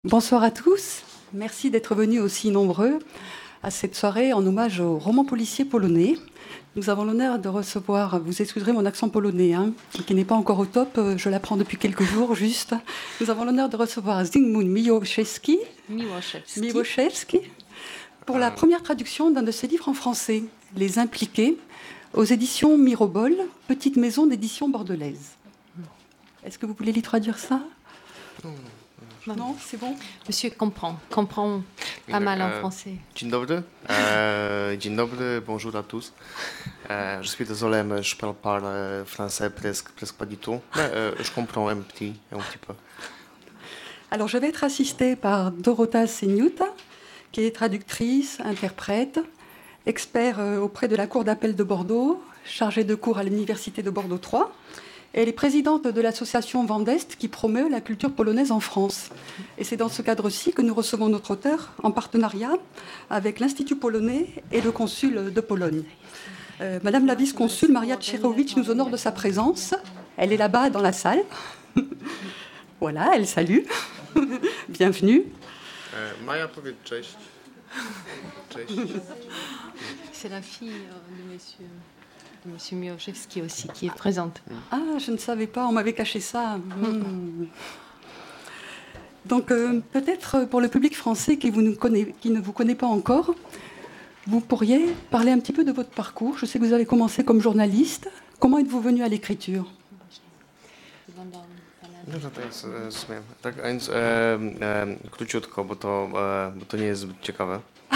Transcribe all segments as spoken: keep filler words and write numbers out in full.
Bonsoir à tous, merci d'être venus aussi nombreux à cette soirée en hommage au roman policier polonais. Nous avons l'honneur de recevoir, vous excuserez mon accent polonais, hein, qui n'est pas encore au top, je l'apprends depuis quelques jours juste. Nous avons l'honneur de recevoir Zygmunt Miłoszewski, Miłoszewski. Miłoszewski pour la première traduction d'un de ses livres en français, Les Impliqués, aux éditions Mirobol, petite maison d'édition bordelaise. Est-ce que vous voulez lui traduire ça ? Non, non c'est bon. Monsieur comprend, comprend pas mal en français. Dzień dobry. Euh, dzień dobry, bonjour à tous. Euh, je suis désolé, mais je parle pas français presque, presque pas du tout. Mais euh, je comprends un petit, un petit peu. Alors, je vais être assistée par Dorota Seniuta, qui est traductrice, interprète, expert auprès de la Cour d'appel de Bordeaux, chargée de cours à l'Université de Bordeaux trois. Elle est présidente de l'association Vendest qui promeut la culture polonaise en France. Et c'est dans ce cadre-ci que nous recevons notre auteur en partenariat avec l'Institut polonais et le consul de Pologne. Euh, Madame la vice-consul Maria Tchirowicz nous honore de sa présence. Elle est là-bas dans la salle. Voilà, elle salue. Bienvenue. Euh, Maja, powiedz cześć. Cześć. C'est la fille de monsieur... Monsieur Miłoszewski aussi, qui est présente. Ah, je ne savais pas, on m'avait caché ça. Mmh. Donc, euh, peut-être pour le public français qui, vous ne connaît, qui ne vous connaît pas encore, vous pourriez parler un petit peu de votre parcours. Je sais que vous avez commencé comme journaliste. Comment êtes-vous venu à l'écriture ? No to jest w sumie. Tak, a więc e, e, króciutko, bo to, e, bo to nie jest zbyt ciekawe.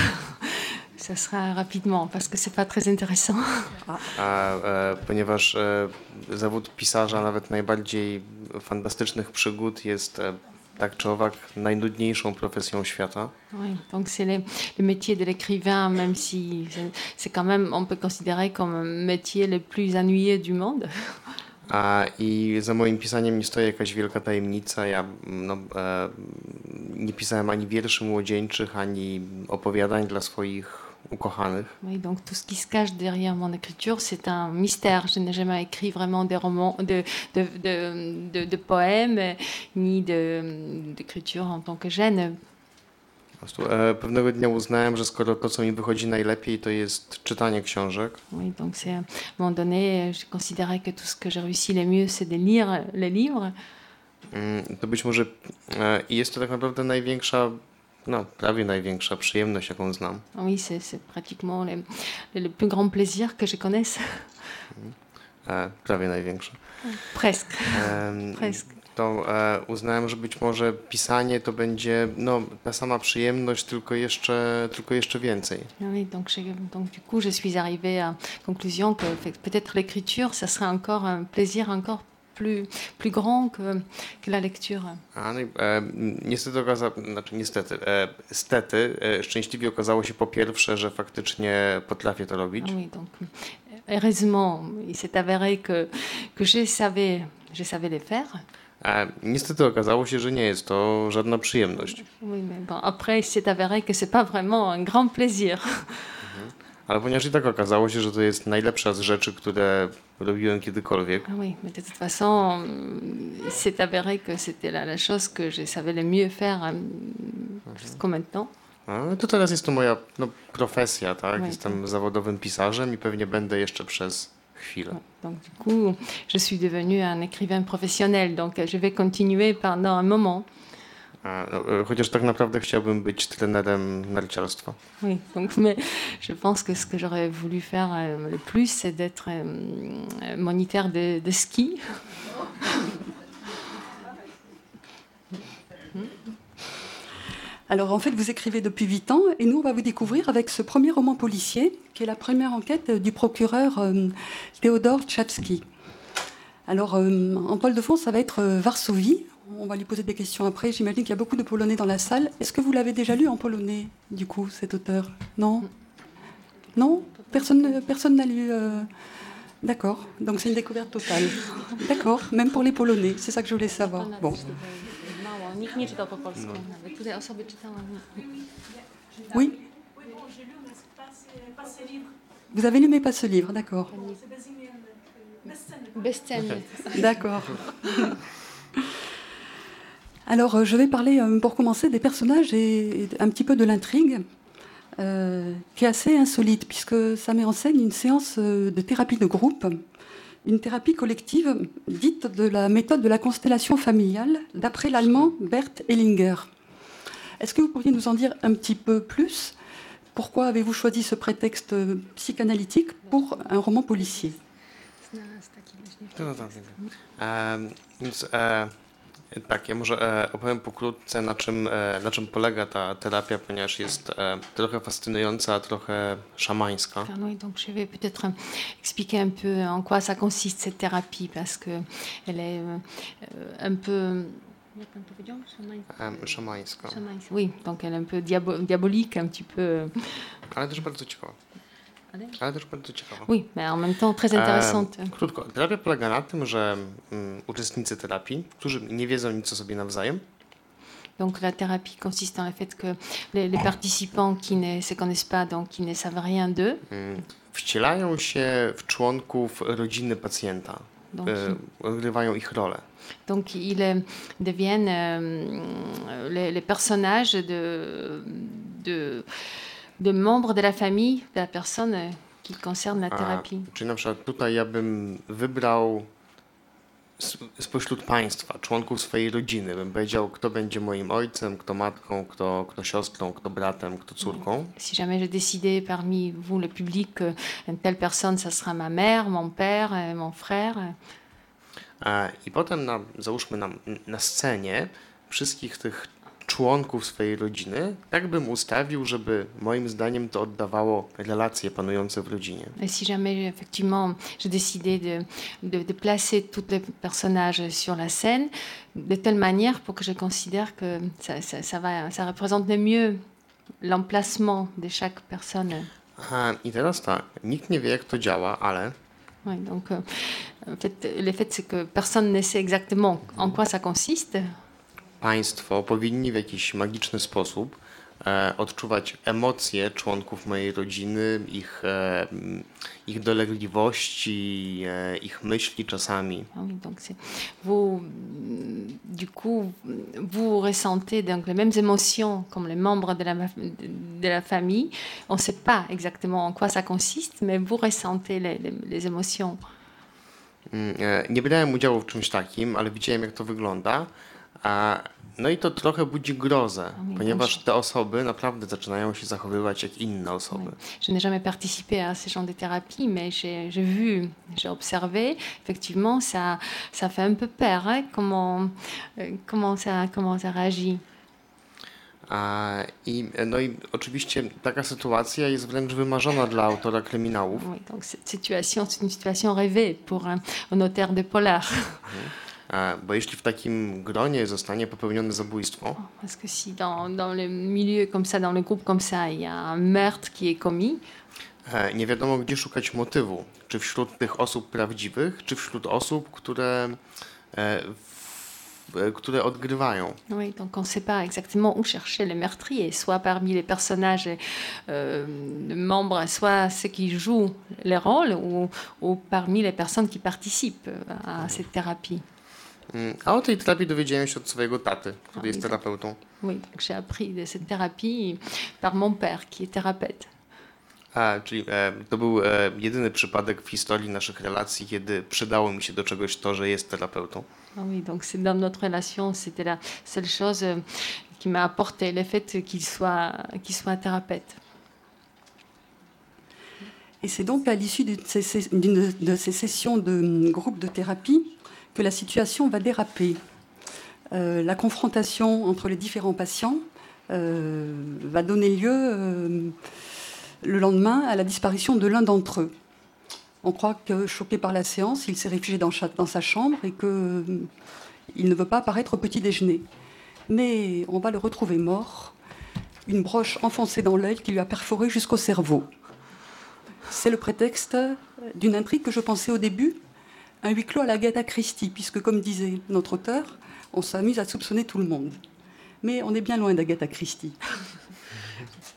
Ça sera rapidement, parce que c'est pas très intéressant. A, e, ponieważ e, zawód pisarza, nawet najbardziej fantastycznych przygód, jest e, tak czy owak najnudniejszą profesją świata. Oui, donc c'est le, le métier de l'écrivain, même si c'est quand même, on peut considérer comme un métier le plus ennuyeux du monde. A, I za moim pisaniem nie stoi jakaś wielka tajemnica. Ja no, e, nie pisałem ani wierszy młodzieńczych, ani opowiadań dla swoich ukochanych. Oui, donc tout ce qui se cache derrière mon écriture, c'est un mystère. Je n'ai jamais écrit vraiment des romans, de, de, de, de, de poèmes, ni de, d'écriture en tant que jeune. Po prostu, e, pewnego dnia uznałem, że skoro to, co mi wychodzi najlepiej, to jest czytanie książek. Oui, donc c'est à un moment donné, je considérais que tout ce que j'ai réussi le mieux, c'est de lire les livres. Mm, to być może e, jest to tak naprawdę największa, no prawie największa przyjemność, jaką znam. Oui, c'est, c'est pratiquement le, le plus grand plaisir que je connaisse. E, prawie największa. Presque. E, Presque. To e, uznałem, że być może pisanie to będzie no, ta sama przyjemność, tylko jeszcze, tylko jeszcze więcej. Oui, donc, je, donc du coup, je suis arrivée à la conclusion que peut-être l'écriture, ça serait encore un plaisir encore plus, plus grand que, que la lecture. A, no i, e, niestety, okaza, znaczy niestety, e, stety, e, szczęśliwie okazało się po pierwsze, że faktycznie potrafię to robić. Oui, donc heureusement, il s'est avéré que, que je savais, je savais les faire. A niestety okazało się, że nie jest to żadna przyjemność. Oui, mais bon, après, il s'est avéré que c'est pas vraiment un grand plaisir. Mhm. Ale ponieważ i tak okazało się, że to jest najlepsza z rzeczy, które robiłem kiedykolwiek. Oui, mais de toute façon, il s'est avéré que c'était la, la chose que je savais le mieux faire jusqu'au maintenant. A, to teraz jest to moja no, profesja, tak? Oui, Jestem tak. zawodowym pisarzem i pewnie będę jeszcze przez chwilę. Donc du coup, je suis devenue un écrivain professionnel, donc je vais continuer pendant un moment. A, no, chociaż tak naprawdę chciałbym być trenerem narciarstwa. Oui, donc mais je pense que ce que j'aurais voulu faire euh, le plus, c'est d'être euh, moniteur de, de ski. Alors, en fait, vous écrivez depuis huit ans et nous, on va vous découvrir avec ce premier roman policier, qui est la première enquête du procureur euh, Théodore Tchapski. Alors, euh, en toile de fond, ça va être euh, Varsovie. On va lui poser des questions après. J'imagine qu'il y a beaucoup de Polonais dans la salle. Est-ce que vous l'avez déjà lu en polonais, du coup, cet auteur ? Non ? Non ? Personne, personne n'a lu... Euh... D'accord. Donc, c'est une découverte totale. D'accord. Même pour les Polonais. C'est ça que je voulais savoir. Bon. Nikt nie czytał po polsku, nawet tutaj osoby czytały. Oui. Vous avez lu mais pas ce livre, d'accord. Bezcenny. D'accord. Alors, euh, je vais parler, euh, pour commencer, des personnages et, et un petit peu de l'intrigue, euh, qui est assez insolite, puisque ça met en scène une séance euh, de thérapie de groupe, une thérapie collective dite de la méthode de la constellation familiale, d'après l'allemand Bert Hellinger. Est-ce que vous pourriez nous en dire un petit peu plus ? Pourquoi avez-vous choisi ce prétexte euh, psychanalytique pour un roman policier ? No, no, tak, tak. E, więc e, tak, ja może e, opowiem pokrótce, na czym, e, na czym polega ta terapia, ponieważ jest e, trochę fascynująca, a trochę szamańska. Oui, donc je vais peut-être expliquer un peu en quoi ça consiste cette thérapie, parce que elle est euh, un peu... E, szamańska. Oui, donc elle est un peu diabo- diabolique, un petit peu... Ale też bardzo ciekawa. Ale też bardzo ciekawa. Oui, mais en même temps très intéressante. E, krótko, terapia polega na tym, że mm, uczestnicy terapii, którzy nie wiedzą nic o sobie nawzajem, Donc la thérapie consiste dans le fait que les, les participants qui ne se connaissent pas, donc qui ne savent rien d'eux, mm, wcielają się w członków rodziny pacjenta, donc, e, odgrywają ich rolę. donc ils euh, deviennent euh, les, les personnages de, de, de membres de la famille de la personne euh, qui concerne la A, thérapie. czyli na przykład tutaj ja bym wybrał s- spośród państwa, członków swojej rodziny, bym powiedział, kto będzie moim ojcem, kto matką, kto, kto siostrą, kto bratem, kto córką. Si jamais je décidais parmi vous, le public, que une telle personne, ça sera ma mère, mon père, euh, mon frère. E, I potem na, załóżmy na, na scenie wszystkich tych członków swojej rodziny, tak bym ustawił, żeby moim zdaniem to oddawało relacje panujące w rodzinie. Et si jamais, effectivement, je décidais de, de, de placer tous les personnages sur la scène, de telle manière pour que je considère que ça, ça, ça, va, ça représente le mieux l'emplacement de chaque personne. E, I teraz tak, nikt nie wie, jak to działa, ale Ouais, donc, euh, en fait, le fait, c'est que personne ne sait exactement en quoi ça consiste. państwo powinni w jakiś magiczny sposób e, odczuwać emocje członków mojej rodziny, ich, e, m, ich dolegliwości, e, ich myśli czasami. Ah oui, donc c'est, vous, du coup, vous ressentez donc les mêmes émotions comme les membres de la, de la famille. On ne sait pas exactement en quoi ça consiste, mais vous ressentez les, les, les émotions. Mm, e, Nie brałem udziału w czymś takim, ale widziałem, jak to wygląda. A, no i to trochę budzi grozę, ponieważ te osoby naprawdę zaczynają się zachowywać jak inne osoby. Je n'ai jamais participé à ce genre de thérapie, mais j'ai, j'ai vu, j'ai observé. Effectivement, ça, ça fait un peu peur, hein, comment, euh, comment, ça, comment ça réagit. A, i, no i oczywiście taka sytuacja jest wręcz wymarzona dla autora kryminałów. Oui, donc cette situation, c'est une situation rêvée pour un, un auteur de polar. E, Bo jeśli w takim gronie zostanie popełnione zabójstwo, Parce que si dans, dans le milieu comme ça, dans le groupe comme ça, il y a un meurtre qui est commis, e, nie wiadomo, gdzie szukać motywu. Czy wśród tych osób prawdziwych, czy wśród osób, które, e, w, e, które odgrywają. oui, donc on ne sait pas exactement où chercher le meurtrier, soit parmi les personnages euh, membres, soit ceux qui jouent les rôles, ou, ou parmi les personnes qui participent à cette thérapie. Mm, A o tej terapii dowiedziałem się od swojego taty, który jest terapeutą. Oui, donc j'ai appris de cette thérapie par mon père, qui est thérapeute. A, czyli e, to był e, jedyny przypadek w historii naszych relacji, kiedy przydało mi się do czegoś to, że jest terapeutą. Ah oui, donc c'est dans notre relation, c'était la seule chose euh, qui m'a apporté le fait qu'il soit, qu'il soit thérapeute. Et c'est donc à l'issue de ces, d'une de ces sessions de groupe de thérapie que la situation va déraper. Euh, la confrontation entre les différents patients euh, va donner lieu euh, le lendemain à la disparition de l'un d'entre eux. On croit que, choqué par la séance, il s'est réfugié dans, dans sa chambre et qu'il euh, ne veut pas apparaître au petit déjeuner. Mais on va le retrouver mort, une broche enfoncée dans l'œil qui lui a perforé jusqu'au cerveau. C'est le prétexte d'une intrigue que je pensais au début, un huis clos à la Agatha Christie, puisque, comme disait notre auteur, on s'amuse à soupçonner tout le monde. Mais on est bien loin d'Agatha Christie.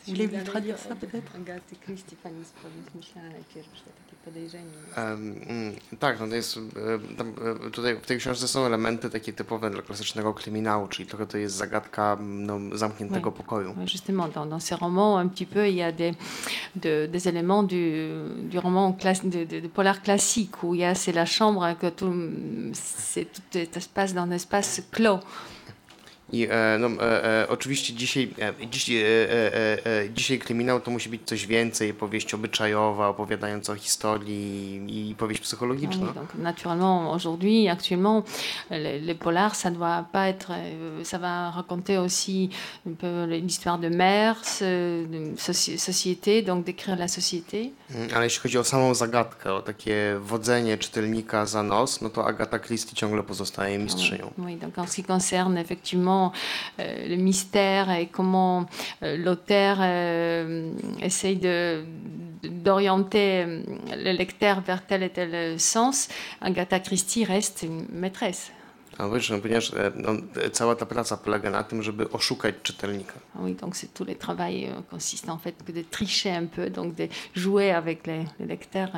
Vous voulez lui traduire ça peut-être? Agaty Christie, pani z myślała najpierw, że takie podejrzenie. Um, tak, no to jest, tam, tutaj w tej książce są elementy takie typowe dla klasycznego kryminału, czyli trochę to jest zagadka no, zamkniętego Oui. pokoju. Justement, dans, dans ces romans, un petit peu, il y a des, de, des éléments du, du roman class, de, de, de polar classique, où il y a, c'est la chambre, que tout, c'est, tout ça se passe dans un espace clos. I e, no, e, e, oczywiście dzisiaj, e, dziś, e, e, e, dzisiaj kryminał to musi być coś więcej, powieść obyczajowa, opowiadająca o historii i powieść psychologiczna. Oui, donc, naturellement, aujourd'hui, actuellement, les, les polars, ça doit pas être, ça va raconter aussi un peu l'histoire de mœurs, de soci, société, donc décrire la société. Ale jeśli chodzi o samą zagadkę, o takie wodzenie czytelnika za nos, no to Agatha Christie ciągle pozostaje mistrzynią. Oui, donc en ce qui concerne effectivement Euh, le mystère et comment euh, l'auteur euh, essaye de, d'orienter le lecteur vers tel et tel sens, Agatha Christie reste une maîtresse. A wiesz, ponieważ no, cała ta praca polega na tym, żeby oszukać czytelnika. Oui, donc c'est tout le travail euh, consiste en fait que de tricher un peu, donc de jouer avec les, les lecteurs.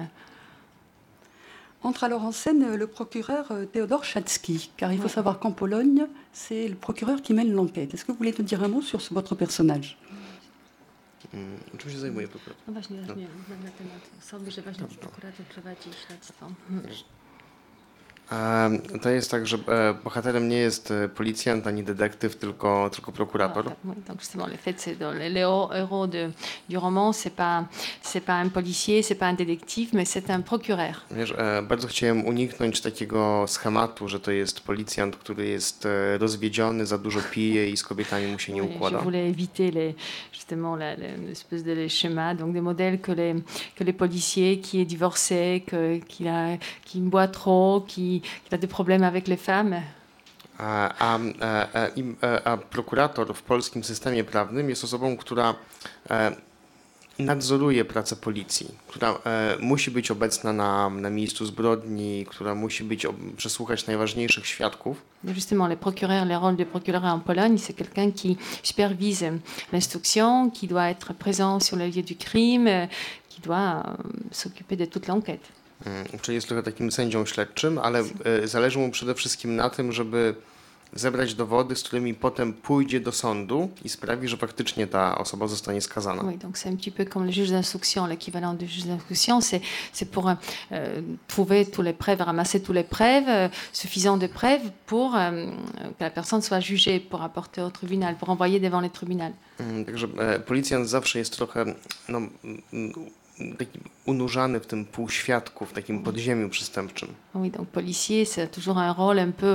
Entre alors en scène le procureur Théodore Chatzki, car il faut savoir qu'en Pologne, c'est le procureur qui mène l'enquête. Est-ce que vous voulez nous dire un mot sur ce, votre personnage? Czym się zajmuje prokurator? No właśnie, no. Nie, na temat osoby, że właśnie prokurator prowadzi śledztwo. To jest tak, że bohaterem nie jest policjant ani detektyw, tylko, tylko prokurator. Ah, oui, donc justement, le fait, c'est dans le, le héros de, du roman, c'est pas, c'est pas un policier, c'est pas un détective, mais c'est un procureur. Wiesz, bardzo chciałem uniknąć takiego schematu, że to jest policjant, który jest rozwiedziony, za dużo pije i z kobietami mu się nie układa. Je voulais éviter les, justement la, la, l'espèce de les schémas, donc des modèles que les, que les policiers qui est divorcé, que, qui, a, qui boit trop, qui qui a des problèmes avec les femmes. A, a, a, a prokurator w polskim systemie prawnym jest osobą, która nadzoruje pracę policji, która musi być obecna na, na miejscu zbrodni, która musi być, przesłuchać najważniejszych świadków. Justement, les procureurs, le rôle de procureur en Pologne, c'est quelqu'un qui supervise l'instruction, qui doit être présent sur le lieu du crime, qui doit s'occuper de toute l'enquête. Czyli jest trochę takim sędzią śledczym, ale zależy mu przede wszystkim na tym, żeby zebrać dowody, z którymi potem pójdzie do sądu i sprawi, że faktycznie ta osoba zostanie skazana. Oui, donc c'est un petit peu comme le juge d'instruction, l'équivalent du juge d'instruction, c'est, c'est pour euh, trouver tous les preuves, ramasser tous les preuves, euh, suffisant de preuves pour euh, que la personne soit jugée, pour apporter au tribunal, pour envoyer devant le tribunal. Także e, policjant zawsze jest trochę no, taki unurzany w tym półświadku, w takim podziemiu przestępczym. Oui, donc policier, c'est toujours un rôle un peu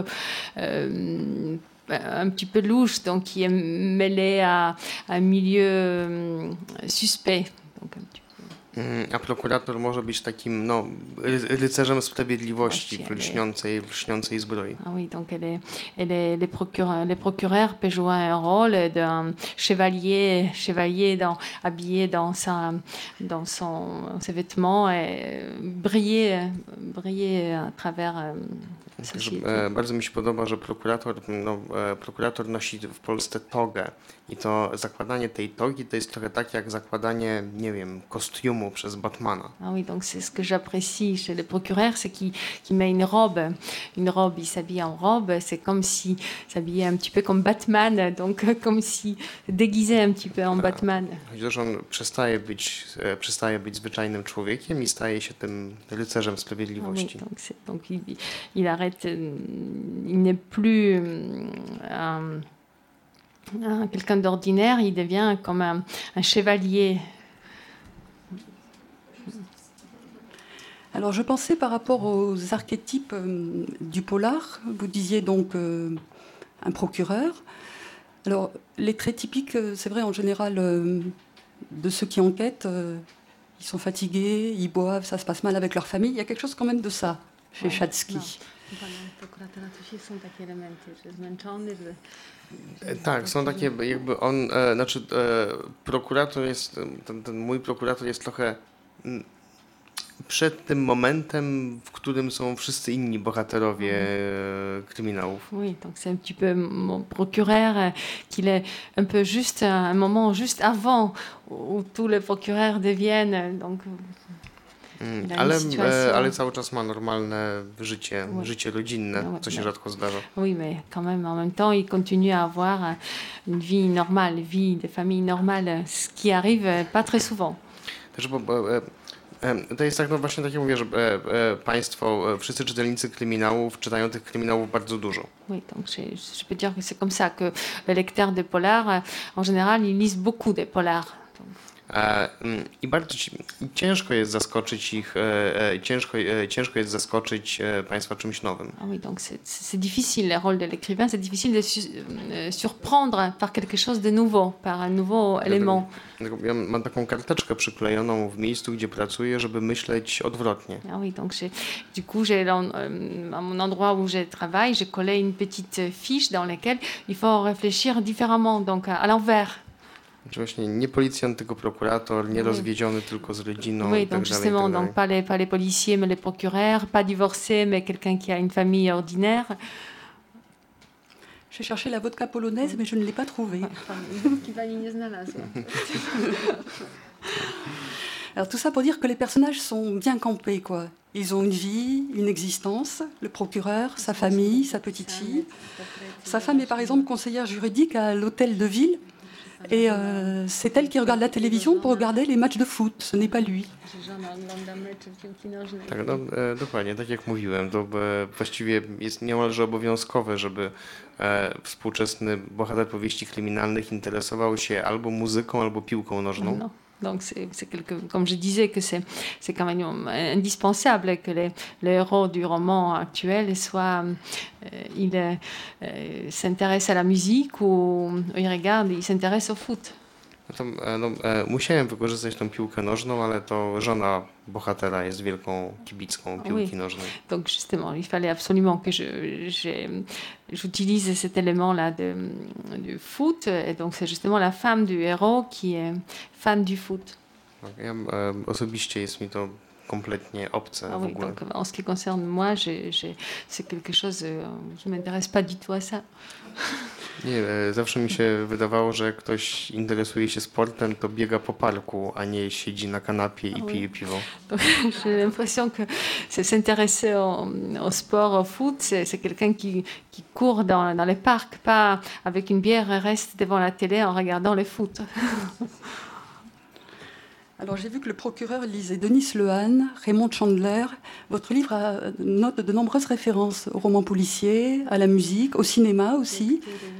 euh, un petit peu louche, donc qui est mêlé à, à un milieu euh, suspect. Donc un petit peu. A prokurator może być takim no, rycerzem sprawiedliwości w lśniącej, w lśniącej zbroi. Ah oui, donc elle est, elle est, les, procureurs, les procureurs peuvent jouer un rôle d'un chevalier, chevalier dans, habillé dans, sa, dans son, ses vêtements et briller, briller à travers société. Bardzo mi się podoba, że prokurator, no, prokurator nosi w Polsce togę i to zakładanie tej togi to jest trochę tak jak zakładanie, nie wiem, kostiumu przez Batmana. Ah oui, donc c'est ce que j'apprécie chez le procureur, c'est qu'il, qu'il met une robe, une robe, il s'habille en robe, c'est comme si s'habillait un petit peu comme Batman, donc comme si déguisé un petit peu en Batman. Chociaż on przestaje być, przestaje być zwyczajnym człowiekiem i staje się tym rycerzem sprawiedliwości. Ah oui, donc c'est, donc il, il arrête, il n'est plus un, un, quelqu'un d'ordinaire, il devient comme un, un chevalier. Alors je pensais par rapport aux archétypes euh, du polar, vous disiez donc euh, un procureur. Alors les traits typiques, c'est vrai en général euh, de ceux qui enquêtent, euh, ils sont fatigués, ils boivent, ça se passe mal avec leur famille. Il y a quelque chose quand même de ça chez Chatzki. Tak, są takie jakby on, e, znaczy e, prokurator jest, ten, ten mój prokurator jest trochę przed tym momentem, w którym są wszyscy inni bohaterowie e, kryminałów. Oui, donc c'est un petit peu mon procureur, euh, qu'il est un peu juste un moment juste avant où tous les procureurs deviennent donc. Mm, ale, e, ale cały czas ma normalne życie, oui. życie rodzinne, oui, co się oui. rzadko zdarza. Oui, mais quand même, en même temps, il continue à avoir une vie normale, vie de famille normale, ce qui arrive pas très souvent. Też, bo, bo, e, To jest tak, no właśnie tak jak mówię, że e, e, państwo, e, wszyscy czytelnicy kryminałów czytają tych kryminałów bardzo dużo. Oui, donc je, je peux dire que c'est comme ça que les lecteurs de polar, en général, ils lisent beaucoup de polar. E, I bardzo ci, ciężko jest zaskoczyć ich, e, e, ciężko, e, ciężko jest zaskoczyć e, państwa czymś nowym. Ah oui, donc c'est, c'est difficile, le rôle de l'écrivain, c'est difficile de su, euh, surprendre par quelque chose de nouveau, par un nouveau élément. Ja mam taką karteczkę przyklejoną w miejscu, gdzie pracuję, żeby myśleć odwrotnie. Ah oui, donc j'ai, du coup, j'ai dans, euh, à mon endroit où je travaille, j'ai collé une petite fiche dans laquelle il faut réfléchir différemment, donc à, à l'envers. Czy właśnie nie policjant, tylko prokurator, nie rozwiedziony, tylko z rodziną. Oui, i tak donc dalej, justement, i tak dalej. donc pas les, pas les policiers, mais les procureurs, pas divorcé, mais quelqu'un qui a une famille ordinaire. J'ai cherché la vodka polonaise, mais je ne l'ai pas trouvée. Alors tout ça pour dire que les personnages sont bien campés, quoi. Ils ont une vie, une existence, le procureur, sa famille, sa petite fille. Sa femme est par exemple conseillère juridique à l'hôtel de ville. Et euh, c'est elle qui regarde la télévision pour regarder les matchs de foot, ce n'est pas lui. Tak, no, e, dokładnie, tak jak mówiłem, to e, właściwie jest niemalże obowiązkowe, żeby e, współczesny bohater powieści kryminalnych interesował się albo muzyką, albo piłką nożną. No. Donc, c'est, c'est quelque, comme je disais, que c'est, c'est quand même indispensable que les, les héros du roman actuel soient, euh, ils euh, s'intéressent à la musique ou ils regardent, ils s'intéressent au foot. No to, no, e, musiałem wykorzystać tą piłkę nożną, ale to żona bohatera jest wielką kibicką piłki oui. nożnej. Donc justement, il fallait absolument que je, je, j'utilise cet élément-là de, de foot. Et donc c'est justement la femme du héros qui est fan du foot. Ja, e, osobiście jest mi to kompletnie obce ah w oui, ogóle. donc en ce qui concerne moi, j'ai, j'ai, c'est quelque chose, euh, je ne m'intéresse pas du tout à ça. Nie, e, zawsze mi się wydawało, że jak ktoś interesuje się sportem, to biega po parku, a nie siedzi na kanapie i pije piwo. Donc, j'ai l'impression que c'est s'intéresser au, au sport, au foot, c'est, c'est quelqu'un qui, qui court dans, dans les parcs, pas avec une bière et reste devant la télé en regardant le foot. Alors j'ai vu que le procureur lisait Denis Lehane, Raymond Chandler. Votre livre a, note de nombreuses références au roman policier, à la musique, au cinéma aussi.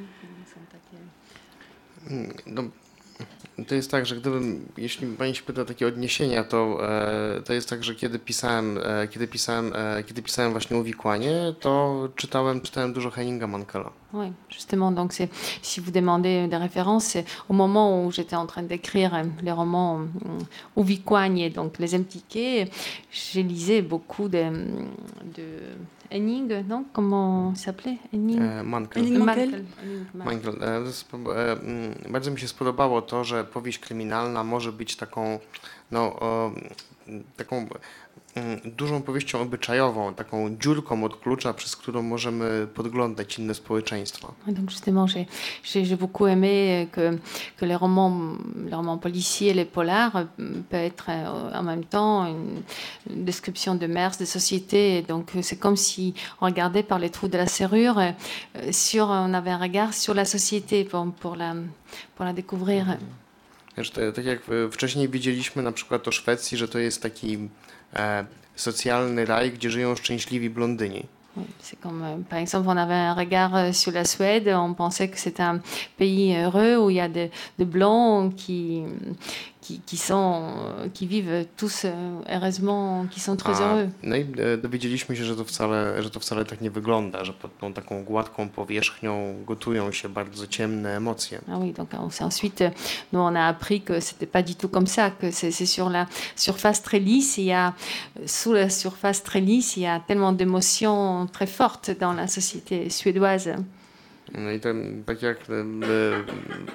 No, to jest tak, że gdybym, jeśli pani się pyta o takie odniesienia, to, e, to jest tak, że kiedy pisałem, e, kiedy pisałem, e, kiedy pisałem właśnie Uwikłanie, to czytałem, czytałem dużo Henninga Mankella. Oui, justement, donc c'est, si vous demandez des références, c'est au moment où j'étais en train d'écrire les romans Uwikłanie, donc les impliqués, je lisais beaucoup de, de Henning, non? Comment il s'appelait? Henning E, Mankell. Henning Mankell. Mankell. E, to jest, e, m, bardzo mi się spodobało to, że powieść kryminalna może być taką, no, o, taką dużą powieścią obyczajową, taką dziurką od klucza, przez którą możemy podglądać inne społeczeństwa. Donc justement, j'ai, j'ai, j'ai beaucoup aimé que, que les romans, les romans policiers, les polars peuvent être en même temps une, une description de mœurs, de société. Donc c'est comme si on regardait par les trous de la serrure, sur, on avait un regard sur la société pour, pour, la, pour la découvrir. Wiesz, to, tak jak wcześniej widzieliśmy na przykład o Szwecji, że to jest taki e, socjalny raj, gdzie żyją szczęśliwi blondyni. C'est comme, par exemple, on avait un regard sur la Suède, on pensait que c'est un pays heureux où il y a de, de blancs qui, qui, qui, sont, qui vivent tous heureusement, qui sont très A, heureux. No i dowiedzieliśmy się, że to, wcale, że to wcale tak nie wygląda, że pod tą taką gładką powierzchnią gotują się bardzo ciemne emocje. Ah oui, donc ensuite, nous on a appris que c'était pas du tout comme ça, que c'est, c'est sur la surface très lisse, il y a, sous la surface très lisse, il y a tellement d'émotions très fortes dans la société suédoise. No i ten, tak jak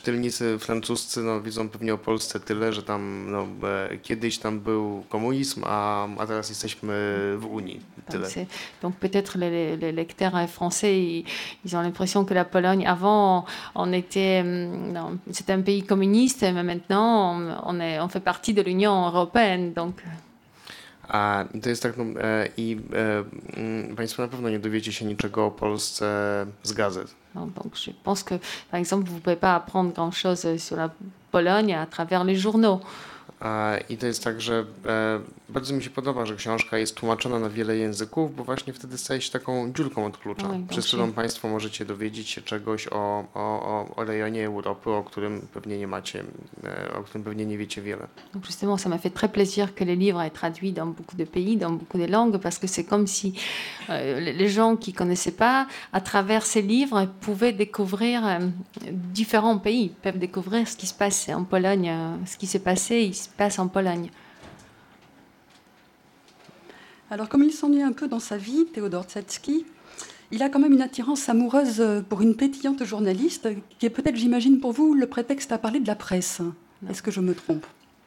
czytelnicy francuscy no, widzą pewnie o Polsce tyle, że tam no, e, kiedyś tam był komunizm, a, a teraz jesteśmy w Unii. Tyle. Donc, donc peut-être les, les lecteurs français, ils, ils ont l'impression que la Pologne, avant, on était, non, c'était un pays communiste, mais maintenant, on, est, on fait partie de l'Union européenne. Donc. A to jest tak, no, e, i e, Państwo na pewno nie dowiecie się niczego o Polsce z gazet. Non, donc je pense que, par exemple, vous ne pouvez pas apprendre grand-chose sur la Pologne à travers les journaux. I to jest tak, że e, bardzo mi się podoba, że książka jest tłumaczona na wiele języków, bo właśnie wtedy staje się taką dziurką od klucza, no, przez którą Państwo możecie dowiedzieć się czegoś o, o, o rejonie Europy, o którym pewnie nie macie, e, o którym pewnie nie wiecie wiele. Donc justement, ça m'a fait très plaisir que les livres aient traduit dans beaucoup de pays, dans beaucoup de langues, parce que c'est comme si euh, les gens qui ne connaissaient pas, à travers ces livres, pouvaient découvrir euh, différents pays, peuvent découvrir ce qui se passe en Pologne, euh, ce qui s'est passé ici. Passe en Pologne. Alors, comme il s'ennuie un peu dans sa vie, Théodore Dzacki, il a quand même une attirance amoureuse pour une pétillante journaliste, qui est peut-être, j'imagine, pour vous, le prétexte à parler de la presse. Non. Est-ce que je me trompe?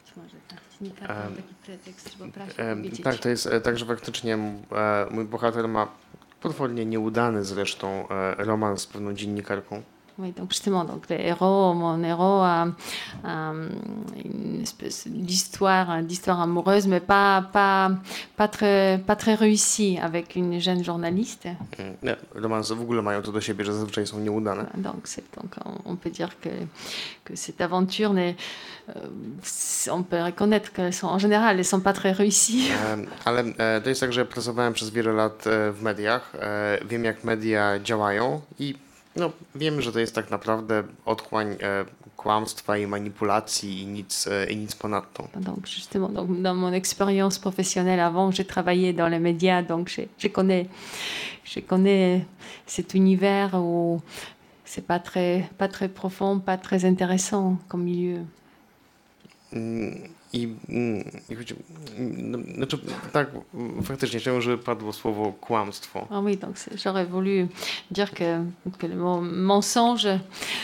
Um, tak, to jest tak, że faktycznie mój bohater ma potwornie nieudany zresztą romans z pewną dziennikarką. Oui, donc justement, donc le héros, mon héros a, a une espèce d'histoire, d'histoire amoureuse, mais pas, pas, pas, très, pas très réussie avec une jeune journaliste. Nie, romanse w ogóle mają to do siebie, że zazwyczaj są nieudane. Donc, c'est, donc on, on peut dire que, que cette aventure, n'est, euh, on peut reconnaître qu'elles sont, en général, elles sont pas très réussies. Ale to jest tak, że pracowałem przez wiele lat w mediach, wiem jak media działają i no, wiem, że to jest tak naprawdę otchłań e, kłamstwa i manipulacji i nic, e, i nic ponadto. Donc justement, donc, dans mon expérience professionnelle avant, j'ai travaillé dans les médias, donc je, je, connais, je connais cet univers où c'est pas très, pas très profond, pas très intéressant comme milieu. I, i choć, no, znaczy, tak, faktycznie chciałbym, żeby padło słowo kłamstwo. Ah oui, donc j'aurais voulu dire que, que le mot mensonge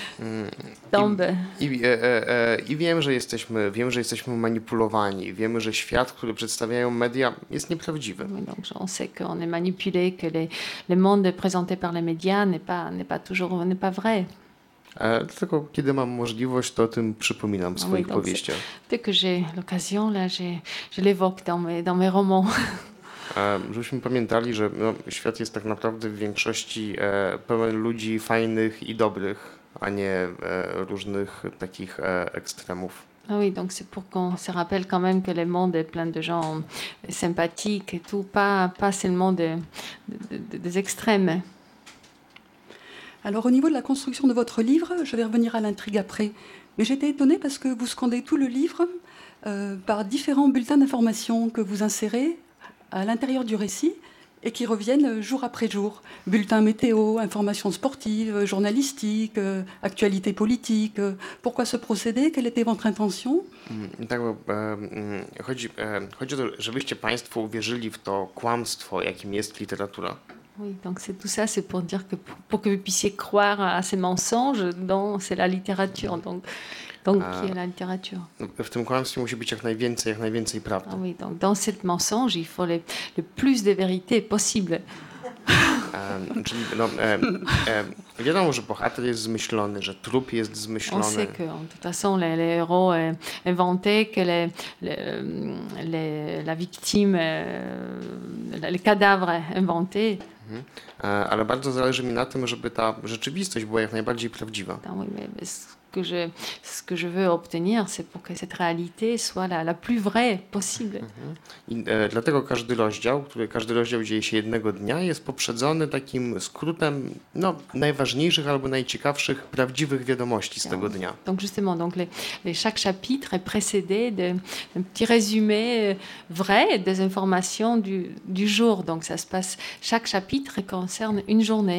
tombe. I, i, e, e, I wiem, że jesteśmy, wiem, że jesteśmy manipulowani, wiemy, że świat, który przedstawiają media, jest nieprawdziwy. Oui, donc on sait qu'on est manipulé, que les, le monde présenté par les médias n'est pas, n'est pas toujours, n'est pas vrai. Dlatego, kiedy mam możliwość, to o tym przypominam w swoich oui, powieściach. Dès que j'ai l'occasion, là, je, je l'évoque dans mes, dans mes romans. Żebyśmy pamiętali, że no, świat jest tak naprawdę w większości e, pełen ludzi fajnych i dobrych, a nie e, różnych takich e, ekstremów. Ah oui, donc c'est pour qu'on se rappelle quand même que le monde est plein de gens sympathiques et tout, pas, pas seulement de, de, de, des extrêmes. Alors, au niveau de la construction de votre livre, je vais revenir à l'intrigue après, mais j'étais étonnée parce que vous scandez tout le livre euh, par différents bulletins d'information que vous insérez à l'intérieur du récit et qui reviennent jour après jour. Bulletins météo, informations sportives, journalistiques, euh, actualités politiques. Pourquoi ce procédé? Quelle était votre intention? Tak, bo e, chodzi, e, chodzi o to, żebyście Państwo uwierzyli w to kłamstwo, jakim jest literatura. Oui, donc c'est tout ça, c'est pour dire que pour, pour que vous puissiez croire à ces mensonges, dans, c'est la littérature, donc, donc qui est la littérature. W tym kłamstwie musi być jak najwięcej, jak najwięcej prawdy. Ah oui, donc dans ce mensonge, il faut le, le plus de vérité possible. E, czyli no, e, e, wiadomo, że bohater jest zmyślony, że trup jest zmyślony. On sait que, en toute façon, les, les héros euh, inventés, que les, les, les, la victime, euh, les cadavres inventés. Mhm. E, ale bardzo zależy mi na tym, żeby ta rzeczywistość była jak najbardziej prawdziwa. Ah oui, mais que je, ce que je veux obtenir, c'est pour que cette réalité soit la, la plus vraie possible. Mhm. I e, dlatego każdy rozdział, który każdy rozdział dzieje się jednego dnia, jest poprzedzony takim skrótem no, najważniejszych albo najciekawszych prawdziwych wiadomości z tego dnia. Donc justement, donc les, les, chaque chapitre est précédé d'un petit résumé vrai des informations du, du jour. Donc ça se passe, chaque chapitre concerne une journée.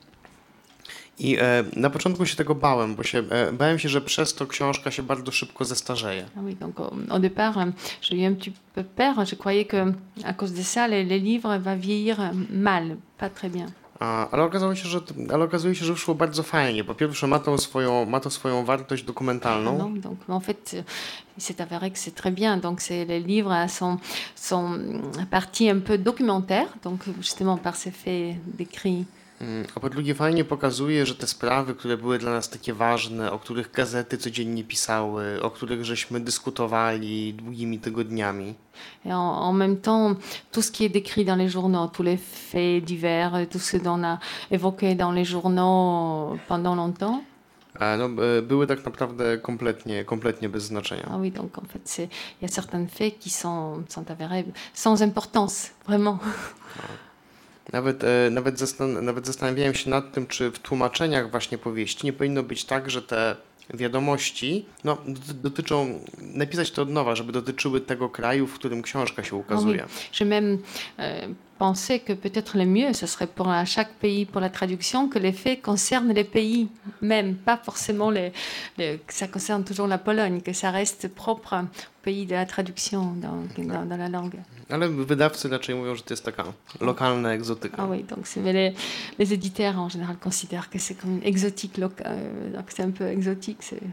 I e, na początku się tego bałem, bo się, e, bałem się, że przez to książka się bardzo szybko zestarzeje. Ah oui, donc au, au départ, j'ai eu un petit peu peur. Je croyais que à cause de ça, les, les livres vont vieillir mal, pas très bien. A, ale, okazało się, że, ale okazuje się, że wyszło bardzo fajnie. Po pierwsze ma to swoją, ma to swoją wartość dokumentalną. Non, donc en fait, euh, il s'est avéré que c'est très bien. Donc c'est le livre a son son partie un peu documentaire, donc justement par ces faits décrits. Mm, A po drugie fajnie pokazuje, że te sprawy, które były dla nas takie ważne, o których gazety codziennie pisały, o których żeśmy dyskutowali długimi tygodniami, Et en, en même temps, tout ce qui est décrit dans les journaux, tous les faits divers, euh, tout ce qu'on a évoqué dans les journaux pendant longtemps. e, no, e, były tak naprawdę kompletnie, kompletnie bez znaczenia. Ah oui, donc en fait, c'est, il y a certains faits qui sont, sont avérés sans importance, vraiment. Nawet, e, nawet, zastan- nawet zastanawiałem się nad tym, czy w tłumaczeniach właśnie powieści nie powinno być tak, że te wiadomości no, doty- dotyczą, napisać to od nowa, żeby dotyczyły tego kraju, w którym książka się Ah oui. ukazuje. J'ai même euh, pensé que peut-être le mieux, ce serait pour à chaque pays, pour la traduction, que les faits concernent les pays même, pas forcément les, les- que ça concerne toujours la Pologne, que ça reste propre au pays de la traduction dans, dans, dans la langue. Ale wydawcy raczej mówią, że to jest taka lokalna egzotyka. Ah oui, donc c'est, mais les, les éditeurs en général considèrent que c'est comme exotique, loca- euh, donc c'est un peu exotique. C'est...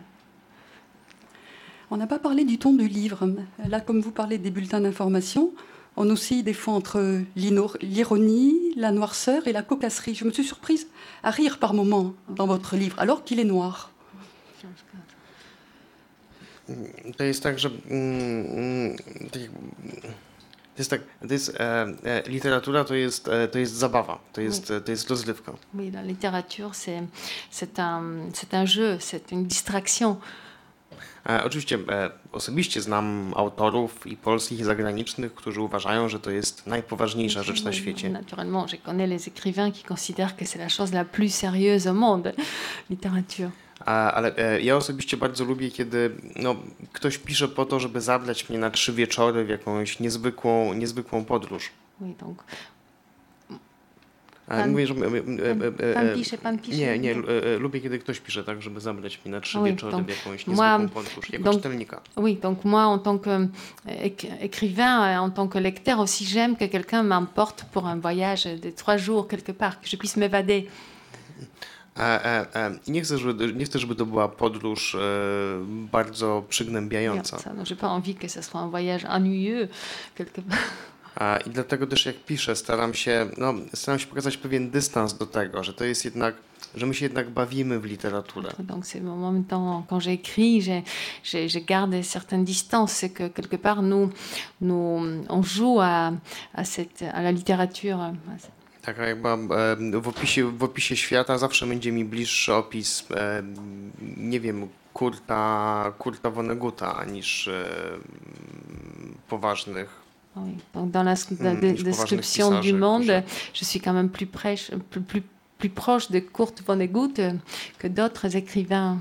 On n'a pas parlé du ton du livre. Là, comme vous parlez des bulletins d'information, on oscille des fois entre l'ino- l'ironie, la noirceur et la cocasserie. Je me suis surprise à rire par moments dans votre livre, alors qu'il est noir. To jest tak, że mm, mm, tak jak- to jest tak, to jest, e, e, literatura to jest, e, to jest zabawa, to jest, e, to jest rozrywka. Oui, la littérature, c'est, c'est, un, c'est un jeu, c'est une distraction. E, oczywiście e, osobiście znam autorów i polskich i zagranicznych, którzy uważają, że to jest najpoważniejsza rzecz na świecie. Naturellement, je connais les écrivains qui considèrent que c'est la chose la plus sérieuse au monde, littérature. A, ale e, ja osobiście bardzo lubię, kiedy no, ktoś pisze po to, żeby zabrać mnie na trzy wieczory w jakąś niezwykłą, niezwykłą podróż. Oui, donc, E, Pan- Mówię, że, e, e, e, e, pan pisze, pan pisze. Nie, nie, lu- e, e, lubię, kiedy ktoś pisze tak, żeby zabrać mnie na trzy Oui, wieczory donc, w jakąś moi, niezwykłą podróż, jako donc, czytelnika. Oui, donc moi, en tant qu'écrivain, en tant que lecteur aussi, j'aime que quelqu'un m'emporte pour un voyage de trois jours quelque part, que je puisse m'évader. E, e, e, i nie chcę, żeby, nie chcę, żeby to była podróż e, bardzo przygnębiająca. Ça, donc, j'ai pas envie que ce soit un voyage ennuyeux quelque part. A, I dlatego też jak piszę, staram się, no, staram się pokazać pewien dystans do tego, że to jest jednak, że my się jednak bawimy w literaturę. Donc c'est en même temps, quand j'écris, je, je, je garde certaines distances, c'est que quelque part, nous, nous on joue à, à, cette, à la littérature. Taka jakby e, w opisie, w opisie świata zawsze będzie mi bliższy opis, e, nie wiem, Kurta, Kurta Vonnegutta niż e, poważnych. Oui. Donc dans la sc- la Hmm, de- je description poważnych du pisarzy, monde, którzy- je suis quand même plus, près, plus, plus, plus proche de Kurt Vonnegut que d'autres écrivains.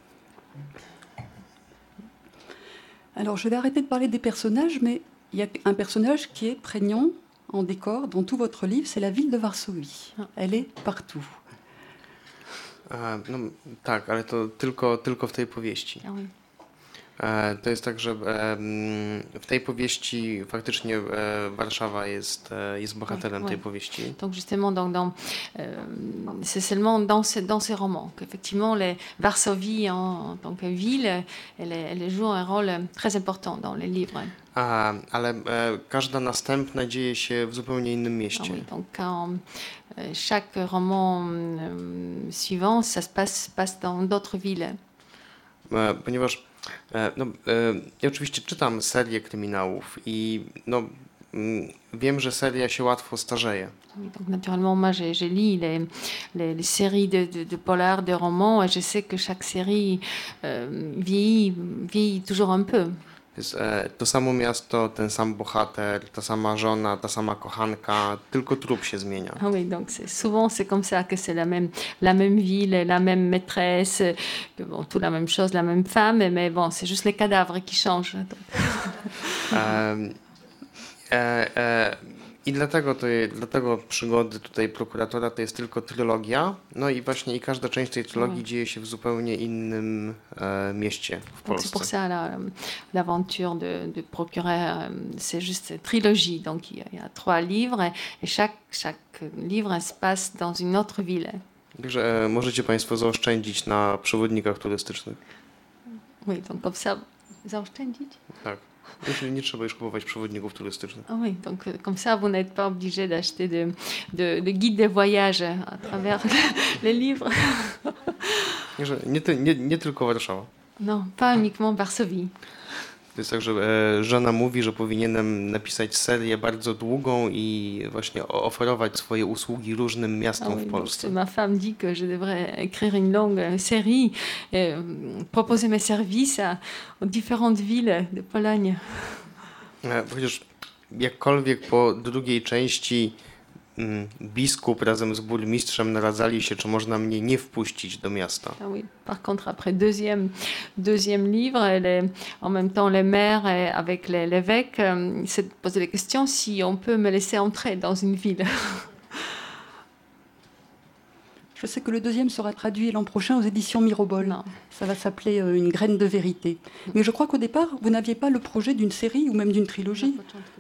Alors, je vais arrêter de parler des personnages, mais il y a un personnage qui est prégnant en décor dans tout votre livre, c'est la ville de Varsovie. Elle est partout. E, no, tak, ale to tylko, tylko w tej powieści. Ah oui. E, To jest tak, że e, mm, w tej powieści faktycznie e, Warszawa jest, e, jest bohaterem Ouais, tej ouais. powieści. Donc justement, dans, dans, euh, c'est seulement dans, ces- dans ces romans qu'effectivement les Varsovie en, en tant que ville, elle, est- elle joue un rôle très important dans les livres. A, ale e, każda następna dzieje się w zupełnie innym Ah mieście. oui, donc quand, euh, chaque roman euh, suivant, ça se passe, passe dans d'autres villes. E, Ponieważ e, no, e, ja oczywiście czytam serię kryminałów i no, mm, wiem, że seria się łatwo starzeje. Oui, donc naturellement, moi, je, je lis les, les, les séries de, de, de polars, de romans, et je sais que chaque série euh, vieillit, vieillit toujours un peu. Jest e, to samo miasto, ten sam bohater, ta sama żona, ta sama kochanka, tylko trup się zmienia. Ah oui, donc c'est, souvent c'est comme ça que c'est la même, la même ville, la même maîtresse, que bon, tout la même chose, la même femme, mais bon, c'est juste les cadavres qui changent. Donc. E, e, e, I dlatego, to je, dlatego przygody tutaj prokuratora to jest tylko trylogia. No i właśnie i każda część tej trylogii Ouais. dzieje się w zupełnie innym e, mieście w Donc Polsce. c'est pour ça la- l'aventure de, de procureur, euh, c'est juste une trilogie. Donc il y, a, il y a trois livres et chaque, chaque livre se passe dans une autre ville. Także e, możecie Państwo zaoszczędzić na przewodnikach turystycznych. Oui, donc comme ça, zaoszczędzić? Tak. Już nie, nie trzeba już kupować przewodników turystycznych. Ah oui, donc euh, comme ça, vous n'êtes pas obligé d'acheter de, de, de guides de voyage à travers les livres. Także nie, ty, nie, nie tylko Warszawa. Non, pas uniquement Varsovie. To jest tak, że e, żona mówi, że powinienem napisać serię bardzo długą i właśnie o- oferować swoje usługi różnym Ah miastom oui, w donc Polsce. c'est- ma femme dit que je devrais écrire une longue euh, série, et, euh, proposer mes services à, aux différentes villes de Pologne. E, Chociaż jakkolwiek po drugiej części mm, biskup razem z burmistrzem naradzali się, czy można mnie nie wpuścić do miasta. Ah oui. Par contre, après deuxième, deuxième livre, les- en même temps les maires et avec les- l'évêque euh, se posaient la question si on peut me laisser entrer dans une ville. Je sais que le deuxième sera traduit l'an prochain aux éditions Mirobol. Non. Ça va s'appeler euh, Une graine de vérité. Mais je crois qu'au départ, vous n'aviez pas le projet d'une série ou même d'une trilogie.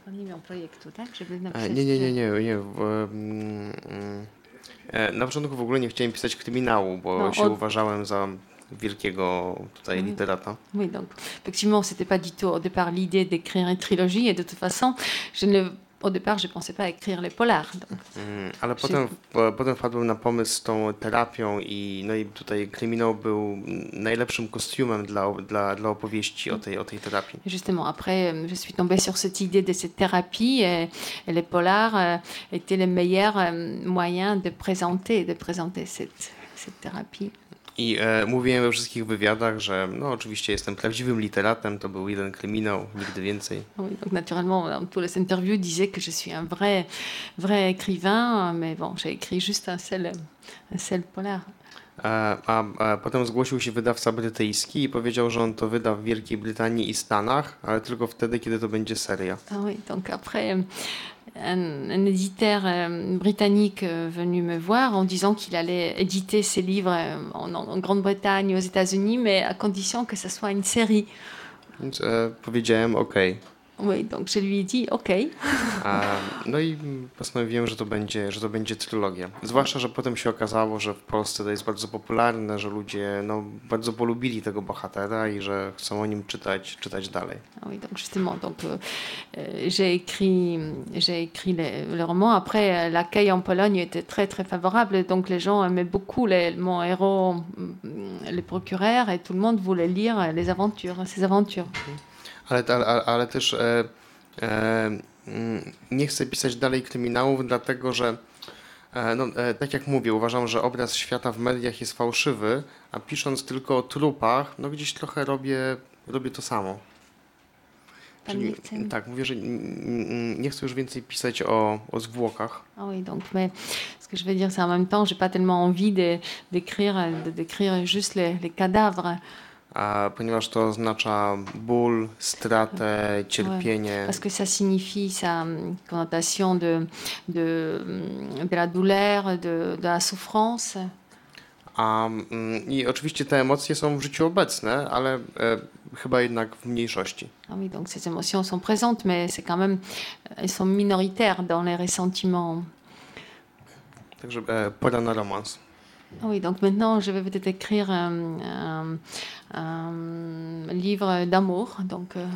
E, Nie, nie, nie, nie. nie. w- mm, mm, e, Na początku w ogóle nie chciałem pisać kryminału, bo No, się od- uważałem za wielkiego tutaj Mhm. literata. Oui, donc effectivement, c'était pas du tout au départ l'idée d'écrire une trilogie et de toute façon, je ne, au départ, je pensais pas écrire les polars. Donc, Mm, Ale potem, po- potem wpadłem na pomysł z tą terapią i, no i tutaj kryminał był najlepszym kostiumem dla, dla, dla opowieści o tej, o tej terapii. justement, après, euh, je suis tombée sur cette idée de cette thérapie et, et les polars euh, étaient les meilleurs euh, moyens de présenter, de présenter cette, cette thérapie. I e, mówiłem we wszystkich wywiadach, że no oczywiście jestem prawdziwym literatem, to był jeden kryminał, nigdy więcej. Oui, donc naturellement, dans tous les interviews, disait que je suis un vrai, vrai écrivain, mais bon, j'ai écrit juste un seul, un seul polar. E, a, a potem zgłosił się wydawca brytyjski i powiedział, że on to wyda w Wielkiej Brytanii i Stanach, ale tylko wtedy, kiedy to będzie seria. Ah oui, donc après, euh, un, un éditeur euh, britannique euh, venu me voir en disant qu'il allait éditer ses livres euh, en, en Grande-Bretagne, aux États-Unis, mais à condition que ce soit une série. Więc e, powiedziałem okej. Oui, donc je lui ai dit OK. A, No i postanowiłem, że to będzie, że to będzie trylogia. Zwłaszcza, że potem się okazało, że w Polsce to jest bardzo popularne, że ludzie no, bardzo polubili tego bohatera i że chcą o nim czytać, czytać dalej. Ah oui, donc justement, donc euh, euh, j'ai écrit, j'ai écrit le, le roman. Après, euh, l'accueil en Pologne était très très favorable, donc les gens aimaient beaucoup les- mon héros, mm, les procureurs, et tout le monde voulait lire les aventures, ses aventures. Ale, ale, ale też e, e, mm, nie chcę pisać dalej kryminałów, dlatego że e, no, e, tak jak mówię, uważam, że obraz świata w mediach jest fałszywy, a pisząc tylko o trupach, no gdzieś trochę robię, robię to samo. Pan nie chce. Tak, mówię, że n- n- nie chcę już więcej pisać o, o zwłokach. Ah oui, donc, mais ce que je veux dire, c'est en même temps, j'ai pas tellement envie de, d'écrire, de, d'écrire juste les, les cadavres, A ponieważ to oznacza ból, stratę, cierpienie. parce que ça signifie sa hum, connotation de, de, hum, de la douleur, de, de la souffrance. A, mm, I oczywiście te emocje są w życiu obecne, ale e, chyba jednak w mniejszości. Ah oui, donc ces émotions sont présentes, mais c'est quand même, elles sont minoritaires dans les ressentiments. Także e, pora na romans. Ah oui, donc maintenant, je vais peut-être écrire un, un- un livre d'amour. Donc, euh,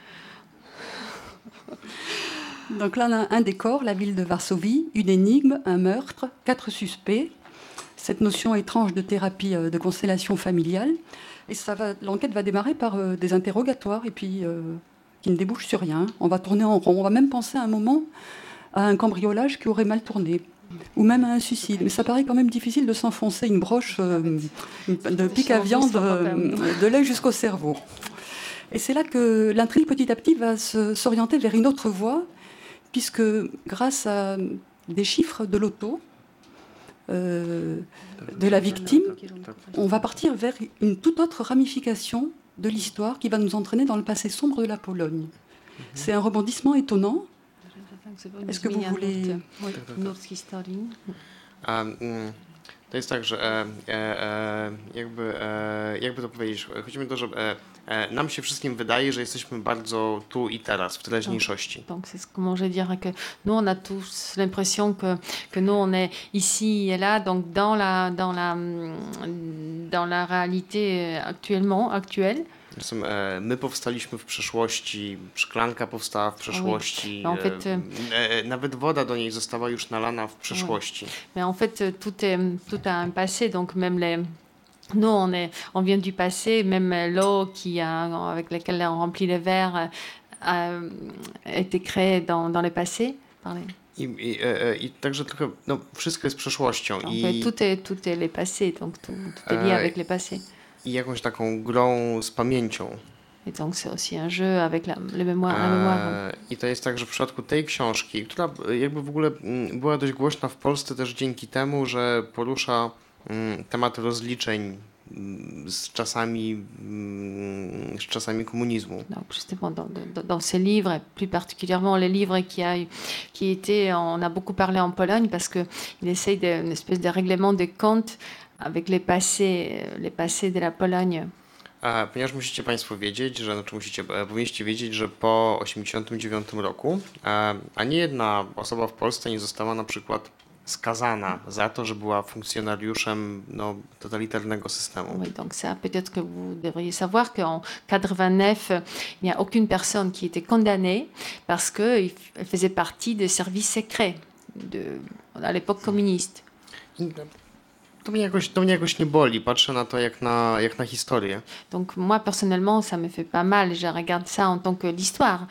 Donc là, on a un décor, la ville de Varsovie, une énigme, un meurtre, quatre suspects, cette notion étrange de thérapie euh, de constellation familiale. Et ça va, l'enquête va démarrer par euh, des interrogatoires et puis euh, qui ne débouchent sur rien. On va tourner en rond. On va même penser à un moment à un cambriolage qui aurait mal tourné. Ou même à un suicide. Mais ça paraît quand même difficile de s'enfoncer une broche euh, de pique à viande euh, de l'œil jusqu'au cerveau. Et c'est là que l'intrigue petit à petit va se- s'orienter vers une autre voie, puisque grâce à des chiffres de l'auto euh, de la victime, on va partir vers une toute autre ramification de l'histoire qui va nous entraîner dans le passé sombre de la Pologne. C'est un rebondissement étonnant Est-ce que vous voulez... Nurt historii. Um, to jest tak, że e, e, jakby, e, jakby to powiedzieć, chodzi mi o to, że e, e, nam się wszystkim wydaje, że jesteśmy bardzo tu i teraz, w teraźniejszości. Donc c'est ce que je dire que nous on a tous l'impression que que nous on est ici et là, donc dans la dans la dans la réalité actuellement actuelle. My powstaliśmy w przeszłości, szklanka powstała w przeszłości, oui. En fait, e, nawet woda do niej została już nalana w przeszłości. Oui. Mais en fait, tout est tout a un passé, donc même les nous on est on vient du passé, même l'eau qui a avec laquelle on remplit les verres a été créée dans dans le passé. Par les... I, i, e, I także trochę, no wszystko jest przeszłością. En i fait, tout est tout est le passé, donc tout, tout est lié e, avec le passé. I jakąś taką grą z pamięcią. Et donc c'est aussi un jeu avec la, le mémoire, la mémoire. I to jest tak, że w przypadku tej książki, która jakby w ogóle była dość głośna w Polsce też dzięki temu, że porusza temat rozliczeń z czasami, z czasami komunizmu. Donc justement dans, dans, dans ces livres, plus particulièrement les livres qui a qui étaient, on a beaucoup parlé en Pologne parce que il essaye d'une espèce de règlement de comptes avec les passés, les passés de la Pologne. A, ponieważ musicie Państwo wiedzieć, że znaczy musicie, powinniście wiedzieć, że po osiemdziesiątym dziewiątym roku a, ani jedna osoba w Polsce nie została na przykład skazana za to, że była funkcjonariuszem no, totalitarnego systemu. Oui, donc ça peut-être que vous devriez savoir qu'en quatre-vingt-neuf, il n'y a aucune personne qui était condamnée parce qu'elle faisait partie des services secrets de, à l'époque communiste. To mnie, jakoś, to mnie jakoś nie boli, patrzę na to jak na, jak na historię. Donc moi personnellement ça me fait pas mal, je regarde ça en tant que l'histoire.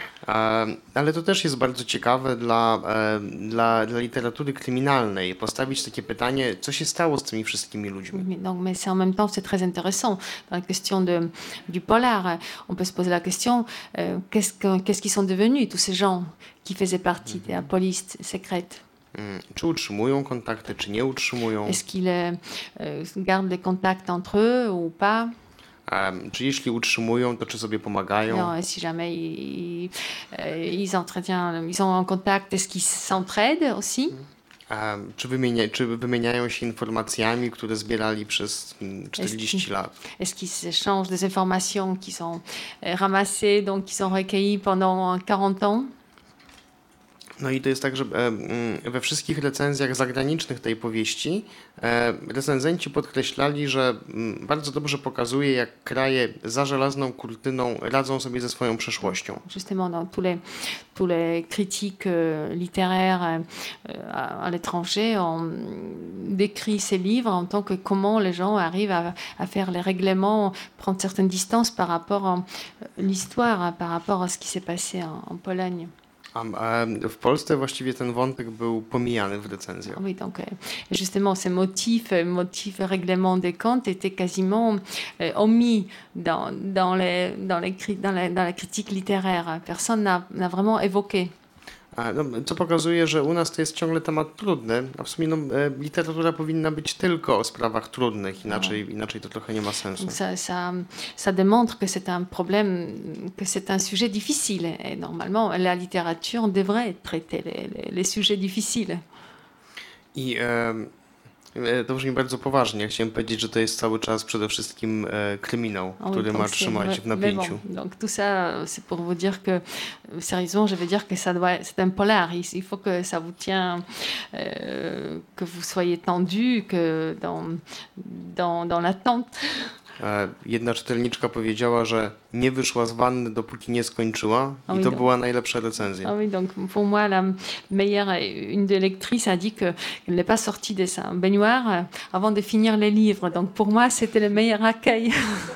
Ale to też jest bardzo ciekawe dla, dla, dla literatury kryminalnej, postawić takie pytanie, co się stało z tymi wszystkimi ludźmi. Donc, mais c'est en même temps c'est très intéressant dans la question de, du polar. On peut se poser la question euh, qu'est-ce, que, qu'est-ce qu'ils sont devenus tous ces gens qui faisaient partie de la police secrète. Czy utrzymują kontakty, czy nie utrzymują? Est-ce qu'ils euh, gardent des contacts entre eux ou pas? Um, czy jeśli utrzymują, to czy sobie pomagają? Non, si jamais ils, ils entretiennent, ils sont en contact, est-ce qu'ils s'entraident aussi? Um, czy, wymienia, czy wymieniają się informacjami, które zbierali przez czterdzieści lat? Est-ce qu'ils échangent des informations qui sont ramassées, donc qui sont recueillies pendant quarante ans? No i to jest tak, że we wszystkich recenzjach zagranicznych tej powieści recenzenci podkreślali, że bardzo dobrze pokazuje, jak kraje za żelazną kurtyną radzą sobie ze swoją przeszłością. Justement, dans tous les, tous les critiques littéraires à, à l'étranger, on décrit ces livres en tant que comment les gens arrivent à, à faire les règlements, prendre certaines distances par rapport à l'histoire, par rapport à ce qui s'est passé en, en Pologne. A w Polsce właściwie ten wątek był pomijany w recenzjach. Oui, donc justement ces motifs, motifs règlement des comptes étaient quasiment euh, omis dans dans les dans les dans la, dans la critique littéraire. Personne n'a n'a vraiment évoqué. No, co pokazuje, że u nas to jest ciągle temat trudny, a w sumie no, literatura powinna być tylko o sprawach trudnych, inaczej, no. inaczej to trochę nie ma sensu. Ça, ça, ça démontre que c'est un problème, que c'est un sujet difficile. Et normalement, la littérature devrait traiter les, les, les sujets difficiles. I e, to brzmi bardzo poważnie. Chciałem powiedzieć, że to jest cały czas przede wszystkim e, kryminał, oh, który ma trzymać w napięciu. Bon, donc tout ça, c'est pour vous dire que, sérieusement, je veux dire que ça doit, c'est un polar. Il, il faut que ça vous tient, euh, que vous soyez tendu, que dans, dans, dans l'attente. Jedna czytelniczka powiedziała, że nie wyszła z wanny, dopóki nie skończyła, oh, i to oui, była najlepsza recenzja. Ah oui, donc pour moi, la meilleure, une des lectrices a dit qu'elle n'est pas sortie de sa baignoire avant de finir les livres. Donc pour moi, c'était le meilleur accueil.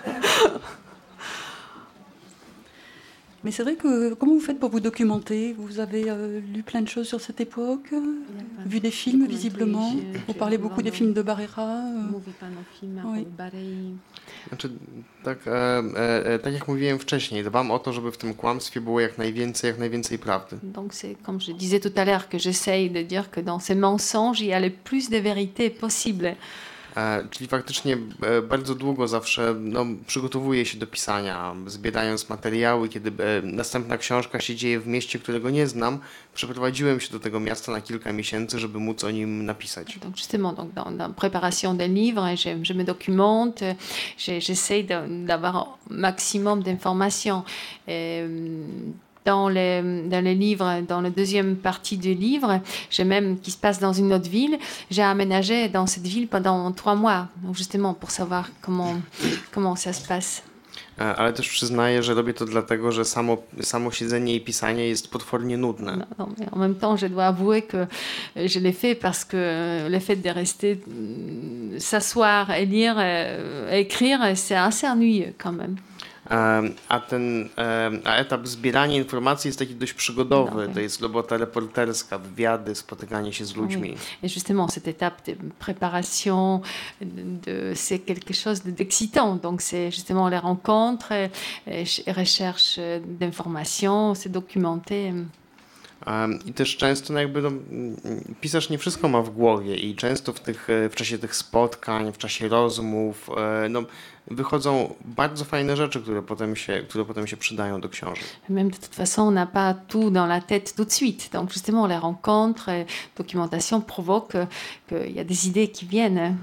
Mais c'est vrai que, comment vous faites pour vous documenter? Vous avez euh, lu plein de choses sur cette époque, vu des films visiblement. Vous parlez beaucoup des films de Barrera. Oui. Znaczy, tak, e, e, tak jak mówiłem wcześniej, dbam o to, żeby w tym kłamstwie było jak najwięcej, jak najwięcej prawdy. Donc c'est comme je disais tout à l'heure que j'essaye de dire que dans ces mensonges, il y a le plus de vérité possible. E, czyli faktycznie e, bardzo długo zawsze no, przygotowuję się do pisania, zbierając materiały. Kiedy e, następna książka się dzieje w mieście, którego nie znam, przeprowadziłem się do tego miasta na kilka miesięcy, żeby móc o nim napisać. Donc justement, donc dans la préparation d'un livre, je, je me documente, je- j'essaie de- d'avoir un maximum d'informations. Euh, Dans les, dans les livres, dans la deuxième partie du livre, j'ai même qui se passe dans une autre ville. J'ai aménagé dans cette ville pendant trois mois, donc justement pour savoir comment comment ça se passe. E, ale też przyznaję, że robię to dlatego, że samo, samo siedzenie i pisanie jest potwornie nudne. Non, non, mais en même temps, je dois avouer que je l'ai fait parce que le fait de rester mm, s'asseoir et lire, euh, et écrire, c'est assez ennuyeux quand même. E, A ten e, a etap zbierania informacji jest taki dość przygodowy. No, To jest robota reporterska, wywiady, spotykanie się z ludźmi. Oui. Et justement, cette étape de préparation, de, c'est quelque chose de- d'excitant. Donc, c'est justement les rencontres, et, et ch- recherche d'informations, c'est documenté. Um, I też często no jakby no, mm, pisarz nie wszystko ma w głowie i często w, tych, e, w czasie tych spotkań, w czasie rozmów e, no, wychodzą bardzo fajne rzeczy, które potem się, które potem się przydają do książek. Même de toute façon, on n'a pas tout dans la tête tout de suite. Donc, justement, les rencontres, et documentation provoquent qu'il y a des idées qui viennent.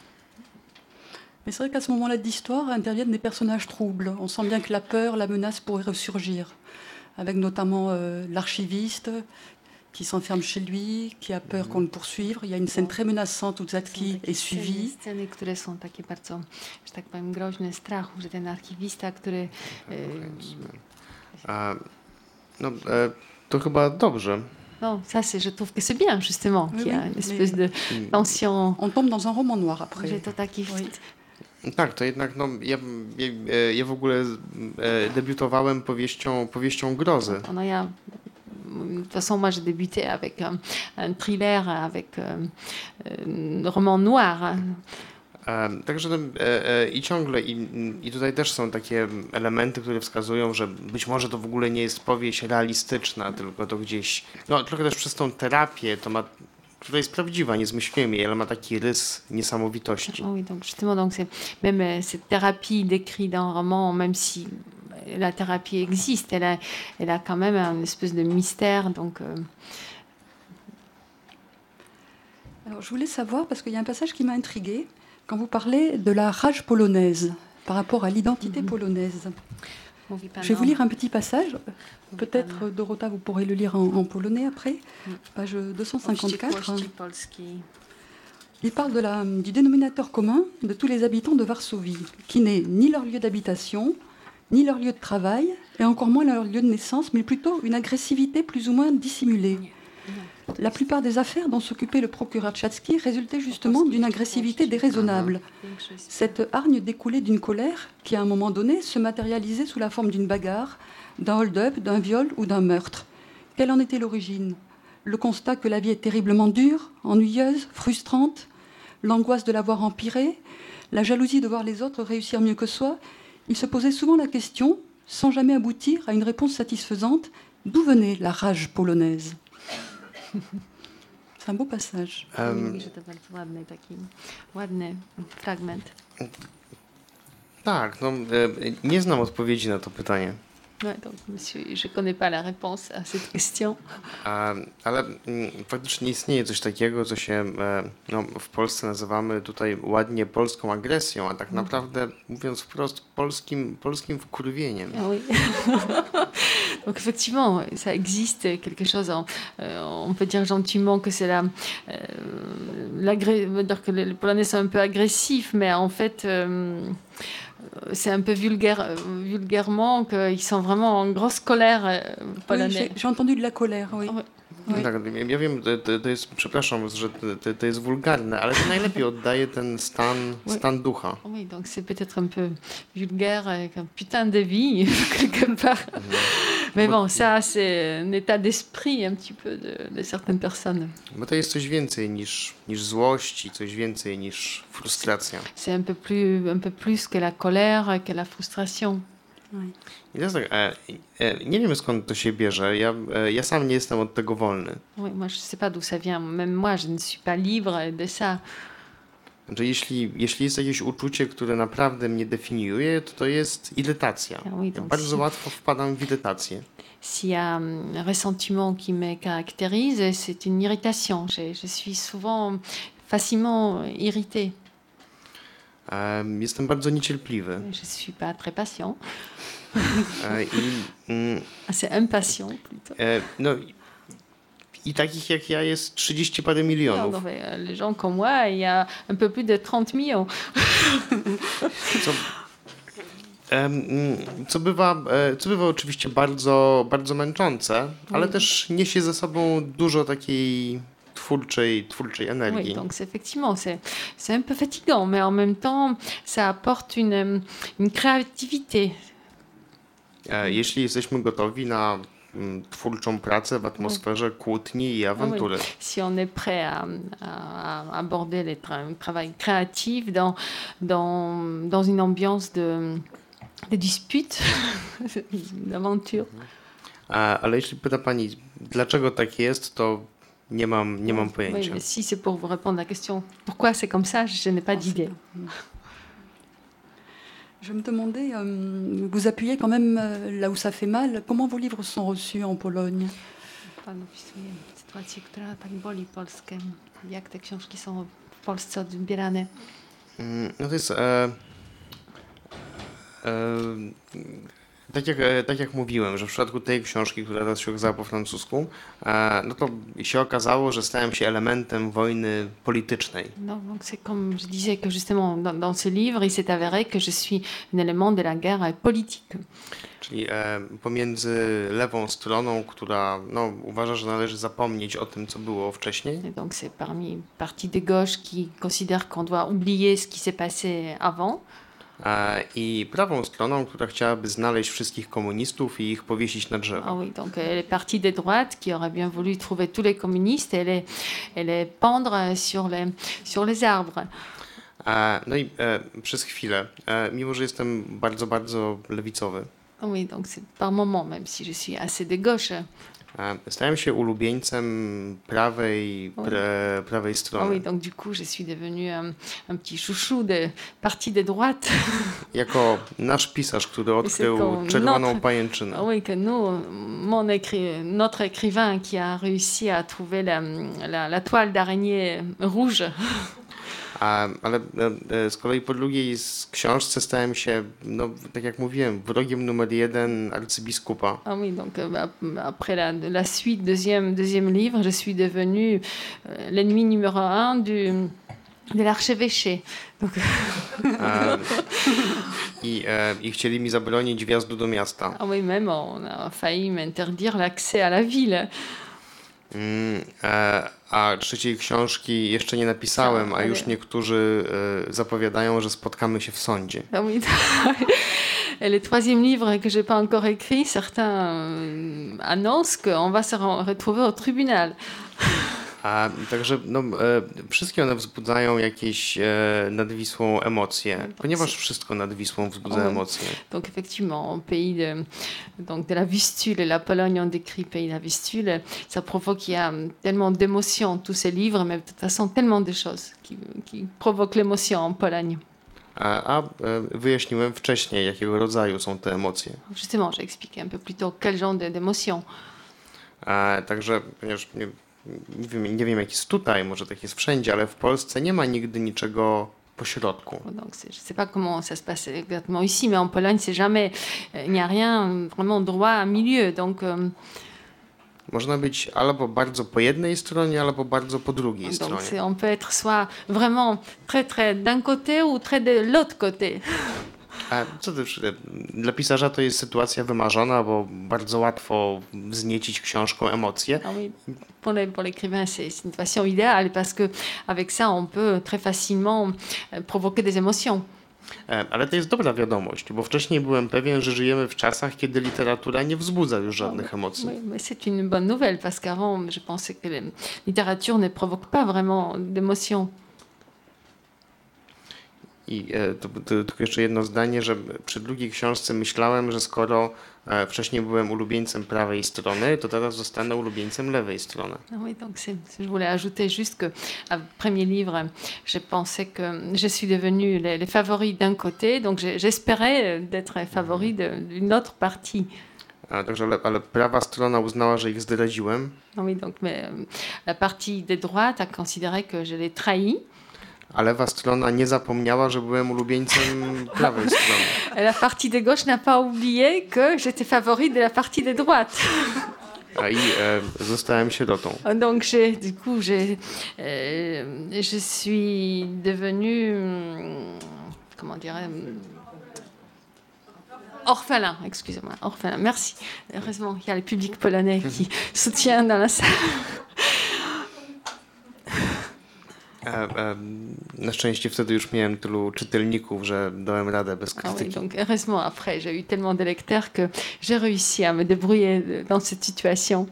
Mais c'est vrai qu'à ce moment-là de l'histoire interviennent des personnages troubles. On sent bien que la peur, la menace pourrait ressurgir, avec notamment euh, l'archiviste qui s'enferme chez lui, qui a peur qu'on le poursuive. Il y a une scène très menaçante où Zatki est suivi. Sceny, które są takie bardzo, że tak powiem, groźne strachu, że ten archiwista, który... e, E, no, e, to chyba dobrze. Non, ça, c'est, je trouve que c'est bien, justement, Oui, qu'il y a oui, une mais- espèce de tension. On tombe dans un roman noir après. Że to taki... Oui. Tak, to jednak no, ja, ja, e, ja w ogóle e, debiutowałem powieścią, powieścią grozy. Pendant, il y a- de toute façon, moi, j'ai débuté avec un, un thriller, avec euh, un roman noir. hein. E, Także no, e, e, i ciągle i, i tutaj też są takie elementy, które wskazują, że być może to w ogóle nie jest powieść realistyczna, tylko to gdzieś, no trochę też przez tą terapię to ma, która jest prawdziwa, nie zmyśliłem jej, ale ma taki rys niesamowitości. Ah oui, donc justement, donc c'est même euh, cette thérapie décrite dans le roman, même si la thérapie existe, elle a, elle a quand même un espèce de mystère. Donc, euh, Alors, je voulais savoir, parce qu'il y a un passage qui m'a intriguée, quand vous parlez de la rage polonaise par rapport à l'identité polonaise. mówi pan Je vais vous o- lire un petit passage. mówi Peut-être, pan euh, Dorota, vous pourrez le lire en, en polonais après. Page o deux cent cinquante-quatre. wściekłości polskiej. Il parle de la, du dénominateur commun de tous les habitants de Varsovie, qui n'est ni leur lieu d'habitation, ni leur lieu de travail, et encore moins leur lieu de naissance, mais plutôt une agressivité plus ou moins dissimulée. La plupart des affaires dont s'occupait le procureur Tchatsky résultaient justement d'une agressivité déraisonnable. Większość Cette hargne découlait d'une colère qui, à un moment donné, se matérialisait sous la forme d'une bagarre, d'un hold-up, d'un viol ou d'un meurtre. Quelle en était l'origine? Le constat que la vie est terriblement dure, ennuyeuse, frustrante, l'angoisse de la voir empirer, la jalousie de voir les autres réussir mieux que soi. Il se posait souvent la question, sans jamais aboutir à une réponse satisfaisante, d'où venait la rage polonaise? C'est un beau passage. Em, mówi, że to bardzo ładny taki, ładny fragment. tak, no, e, nie znam odpowiedzi na to pytanie. Ouais, donc, monsieur, je ne connais pas la réponse à cette question. A, ale mm, faktycznie istnieje coś takiego, co się e, no, w Polsce nazywamy tutaj ładnie polską agresją, a tak naprawdę, mówiąc wprost, polskim, polskim wkurwieniem. Ah oui. Donc effectivement, ça existe quelque chose, en- euh, on peut dire gentiment que c'est la, euh, l'agré- on veut dire que les les Polonais sont un peu agressifs, mais en fait, euh, c'est un peu vulgaire, euh, vulgairement qu'ils sont vraiment en grosse colère, euh, Oui, Polonais. j'ai j'ai entendu de la colère, oui. Ouais. Oui. Tak, ja- ja wiem, to, to to jest, przepraszam, że to, to jest wulgarne, ale to najlepiej oddaje ten stan, Oui. stan ducha. Oui, donc c'est peut-être un peu vulgaire, avec un putain de vie, quelque part. Mais bon, ça, c'est un état d'esprit un petit peu de, de certaines personnes. Bo to jest coś więcej niż, niż złość i coś więcej niż frustracja. C'est un peu plus, un peu plus que la colère, que la frustration. Oui. I teraz tak, e, e, nie wiem skąd to się bierze, ja, e, ja sam nie jestem od tego wolny. Oui, moi, je ne sais pas d'où ça vient. Même moi, je ne suis pas libre de ça. Znaczy, jeśli, jeśli jest jakieś uczucie, które naprawdę mnie definiuje, to to jest irytacja. Ah oui, Ja donc bardzo si- łatwo wpadam w irytację. S'il y a hum, un ressentiment qui me caractérise, c'est une irritation. Je, je suis souvent facilement irritée. Em, Jestem bardzo niecierpliwy. Je ne suis pas très patient, E, I, mm, assez impatient plutôt. e, no, i- I takich jak ja jest trzydzieści parę Non, milionów. non, mais, euh, les gens comme moi, il y a un peu plus de trente millions. Co, em, mm, co, bywa, e, co bywa oczywiście bardzo, bardzo męczące, ale też niesie ze sobą dużo takiej twórczej, twórczej Oui, energii. donc c'est effectivement, c'est, c'est un peu fatigant, mais en même temps, ça apporte une, une créativité. E, Jeśli jesteśmy gotowi na mm, twórczą pracę w atmosferze kłótni i awantury. Si on est prêt à, à- à aborder le tra- travail créatif dans, dans, dans une ambiance de, de dispute, d'aventure. E, Ale jeśli pyta Pani, dlaczego tak jest, to nie mam, nie mam Oui, pojęcia. mais si c'est pour vous répondre à la question pourquoi c'est comme ça, je n'ai pas d'idée. Je me demandais, euh, vous appuyez quand même euh, là où ça fait mal. Comment vos livres sont reçus en Pologne? Pan opisuje sytuację, która tak boli Polskę. Jak te książki są w Polsce odbierane? Mm, No to jest. E, e, tak, jak, e, tak jak mówiłem, że w przypadku tej książki, która teraz się okazała po francusku, e, no to się okazało, że stałem się elementem wojny politycznej. Non, donc c'est comme je disais que justement dans, dans ce livre, il s'est avéré que je suis un élément de la guerre politique. Czyli e, pomiędzy lewą stroną, która no, uważa, że należy zapomnieć o tym, co było wcześniej, Et donc c'est parmi partis de gauche qui considèrent qu'on doit oublier ce qui s'est passé avant. e, i prawą stroną, która chciałaby znaleźć wszystkich komunistów i ich powiesić na drzewo. Ah oui, donc euh, les partis de droite qui auraient bien voulu trouver tous les communistes et les, et les pendre sur les, sur les arbres. E, no i e, przez chwilę, e, mimo że jestem bardzo, bardzo lewicowy, Ah oui, donc c'est par moment, même si je suis assez de gauche. e, stałem się ulubieńcem prawej, pre, prawej Ah strony. oui, donc du coup, je suis devenue un, un petit chouchou des partis de droite. Jako nasz pisarz, który odkrył comme czerwoną notre- pajęczynę. Ah oui, que nous, mon écri- notre écrivain qui a réussi à trouver la, la, la toile d'araignée rouge. A, ale e, e, z kolei po drugiej z książce stałem się, no, tak jak mówiłem, wrogiem numer jeden arcybiskupa. Ah oui, donc euh, ap- après la, la suite, deuxième, deuxième livre, je suis devenue euh, l'ennemi numéro un du, de l'archevêché. Donc, E, i, e, I chcieli mi zabronić wjazdu do miasta. ah oui, même on a failli m'interdire l'accès à la ville. Mm, e, a trzeciej książki jeszcze nie napisałem, a już niektórzy e, zapowiadają, że spotkamy się w sądzie. Ah oui. Et le troisième livre que je n'ai pas encore écrit, certains euh, annoncent qu'on va se re- retrouver au tribunal. A, także no, e, wszystkie one wzbudzają jakieś e, nad Wisłą emocje, ponieważ wszystko nad Wisłą wzbudza O. emocje. Donc effectivement, au pays de, donc de la Vistule, la Pologne, on décrit pays de la Vistule, ça provoque, il y a tellement d'émotions, tous ces livres, mais de toute façon tellement de choses qui, qui provoquent l'émotion en Pologne. A, a e, wyjaśniłem wcześniej, jakiego rodzaju są te emocje. Justement, j'ai expliqué un peu plus tôt quel genre de- d'émotions. A, także, ponieważ nie, nie, wiem, nie wiem, jak jest tutaj, może tak jest wszędzie, ale w Polsce nie ma nigdy niczego pośrodku. Donc, c'est- je ne sais pas comment ça se passe exactement ici, mais en Pologne, c'est jamais, euh, il n'y a rien vraiment droit à milieu. Donc, euh, Można być albo bardzo po jednej stronie, albo bardzo po drugiej donc stronie. c'est- on peut être soit vraiment très très d'un côté ou très de l'autre côté. A co też, e, dla pisarza to jest sytuacja wymarzona, bo bardzo łatwo wzniecić książką emocje. Ah oui, pour les- pour l'écrivain, c'est c'est une situation idéale parce que avec ça, on peut très facilement euh, provoquer des émotions. E, Ale to jest dobra wiadomość, bo wcześniej byłem pewien, że żyjemy w czasach, kiedy literatura nie wzbudza już żadnych emocji. Oui, mais c'est une bonne nouvelle parce qu'avant, je pensais que la littérature ne provoque pas vraiment d'émotions. I to, to, tylko jeszcze jedno zdanie, że przy drugiej książce myślałem, że skoro wcześniej byłem ulubieńcem prawej strony, to teraz zostanę ulubieńcem lewej strony. Oui, donc c'est, je voulais ajouter juste que à premier livre, je pensais que je suis devenue les, les favoris d'un côté, donc j'espérais d'être favori de, d'une autre partie. A, także, ale, ale prawa strona uznała, że ich zdradziłem. Oui, donc mais, la partie de droite a considéré que je l'ai trahi. A lewa strona nie zapomniała, że byłem ulubieńcem prawej strony. La partie de gauche n'a pas oublié que j'étais favori de la partie de droite. A i e, zostałem sierotą. Donc j'ai, du coup, j'ai, euh, je suis devenue, comment dirais orphelin, excusez-moi, orphelin. Merci. Heureusement, il y a le public polonais qui soutient dans la salle. Na szczęście wtedy już miałem tylu czytelników, że dałem radę bez krytyki. Ah oui, donc heureusement après j'ai eu tellement de lecteurs que j'ai réussi à me débrouiller dans cette situation.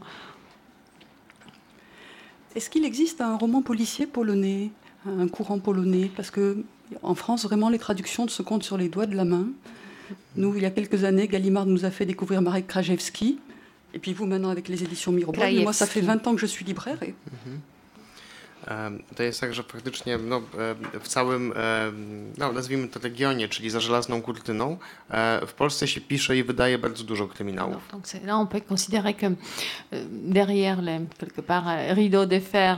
Est-ce qu'il existe un roman policier polonais, un courant polonais? Parce que en France, vraiment, les traductions se comptent sur les doigts de la main. Nous, il y a quelques années, Gallimard nous a fait découvrir Marek Krajewski. Et puis vous, maintenant, avec les éditions Mirobold. Moi, ça fait vingt ans que je suis libraire. Et... Mhm. To jest tak, że faktycznie no, w całym, no, nazwijmy to regionie, czyli za żelazną kurtyną, w Polsce się pisze i wydaje bardzo dużo kryminałów. No, donc là, on peut considérer que derrière, les, quelque part, rideau de fer,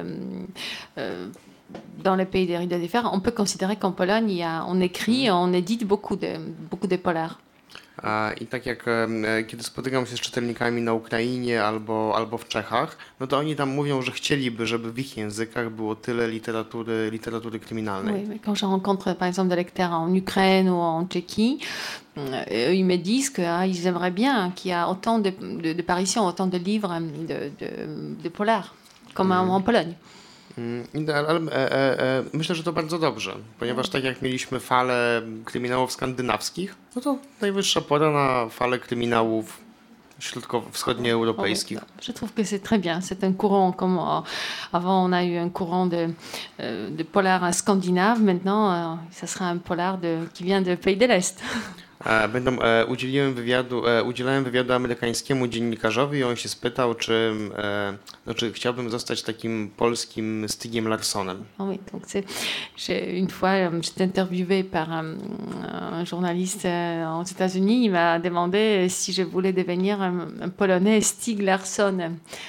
dans les pays des rideaux de fer, on peut considérer qu'en Pologne, il y a, on écrit, on édite beaucoup de, beaucoup de polars. I tak jak kiedy spotykam się z czytelnikami na Ukrainie albo, albo w Czechach, no to oni tam mówią, że chcieliby, żeby w ich językach było tyle literatury, literatury kryminalnej. Oui, mais quand je rencontre par exemple des lecteurs en Ukraine ou en Tchéquie, eux, ils me disent qu'ils ah, aimeraient bien qu'il y ait autant de, de, de parutions, autant de livres de, de, de polars, comme mm. en Pologne. Ale e, e, myślę, że to bardzo dobrze, ponieważ tak jak mieliśmy falę kryminałów skandynawskich, no to najwyższa pora na falę kryminałów środkowo-wschodnioeuropejskich. Je trouve que c'est très bien. C'est un courant comme euh, avant on a eu un courant de, euh, de polar scandinave. Maintenant, euh, ça sera un polar de, qui vient de pays de l'Est. Będą, e, udzieliłem wywiadu, e, udzielałem wywiadu amerykańskiemu dziennikarzowi i on się spytał, czy, e, no, czy chciałbym zostać takim polskim Stigiem Larssonem. Oh oui, donc c'est, j'ai, une fois, j'étais interviewée par un, un journaliste aux États-Unis. Il m'a demandé si je voulais devenir un, un Polonais Stieg Larsson.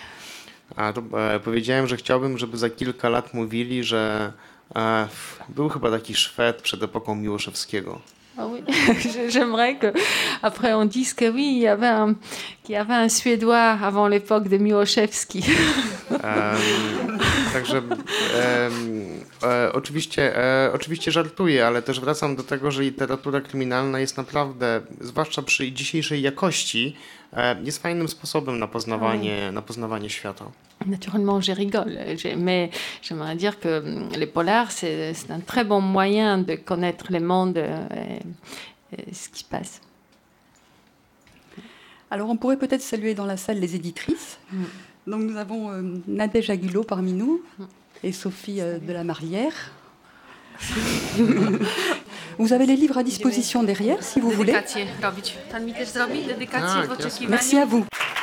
A to e, powiedziałem, że chciałbym, żeby za kilka lat mówili, że e, był chyba taki Szwed przed epoką Miłoszewskiego. Ah oui, j'aimerais qu'après on dise que oui, il y avait un, qu'il y avait un Suédois avant l'époque de Miłoszewski. Um, także um, e, oczywiście, e, oczywiście żartuję, ale też wracam do tego, że literatura kryminalna jest naprawdę, zwłaszcza przy dzisiejszej jakości, e, jest fajnym sposobem na poznawanie, oui. na poznawanie świata. Naturellement, je rigole, mais j'aimerais dire que les polars, c'est, c'est un très bon moyen de connaître le monde et, et ce qui se passe. Alors, on pourrait peut-être saluer dans la salle les éditrices. Mm. Donc, nous avons euh, Nadège Aguilot parmi nous et Sophie euh, de la Marlière. Vous avez les livres à disposition derrière, si vous voulez. Merci à vous.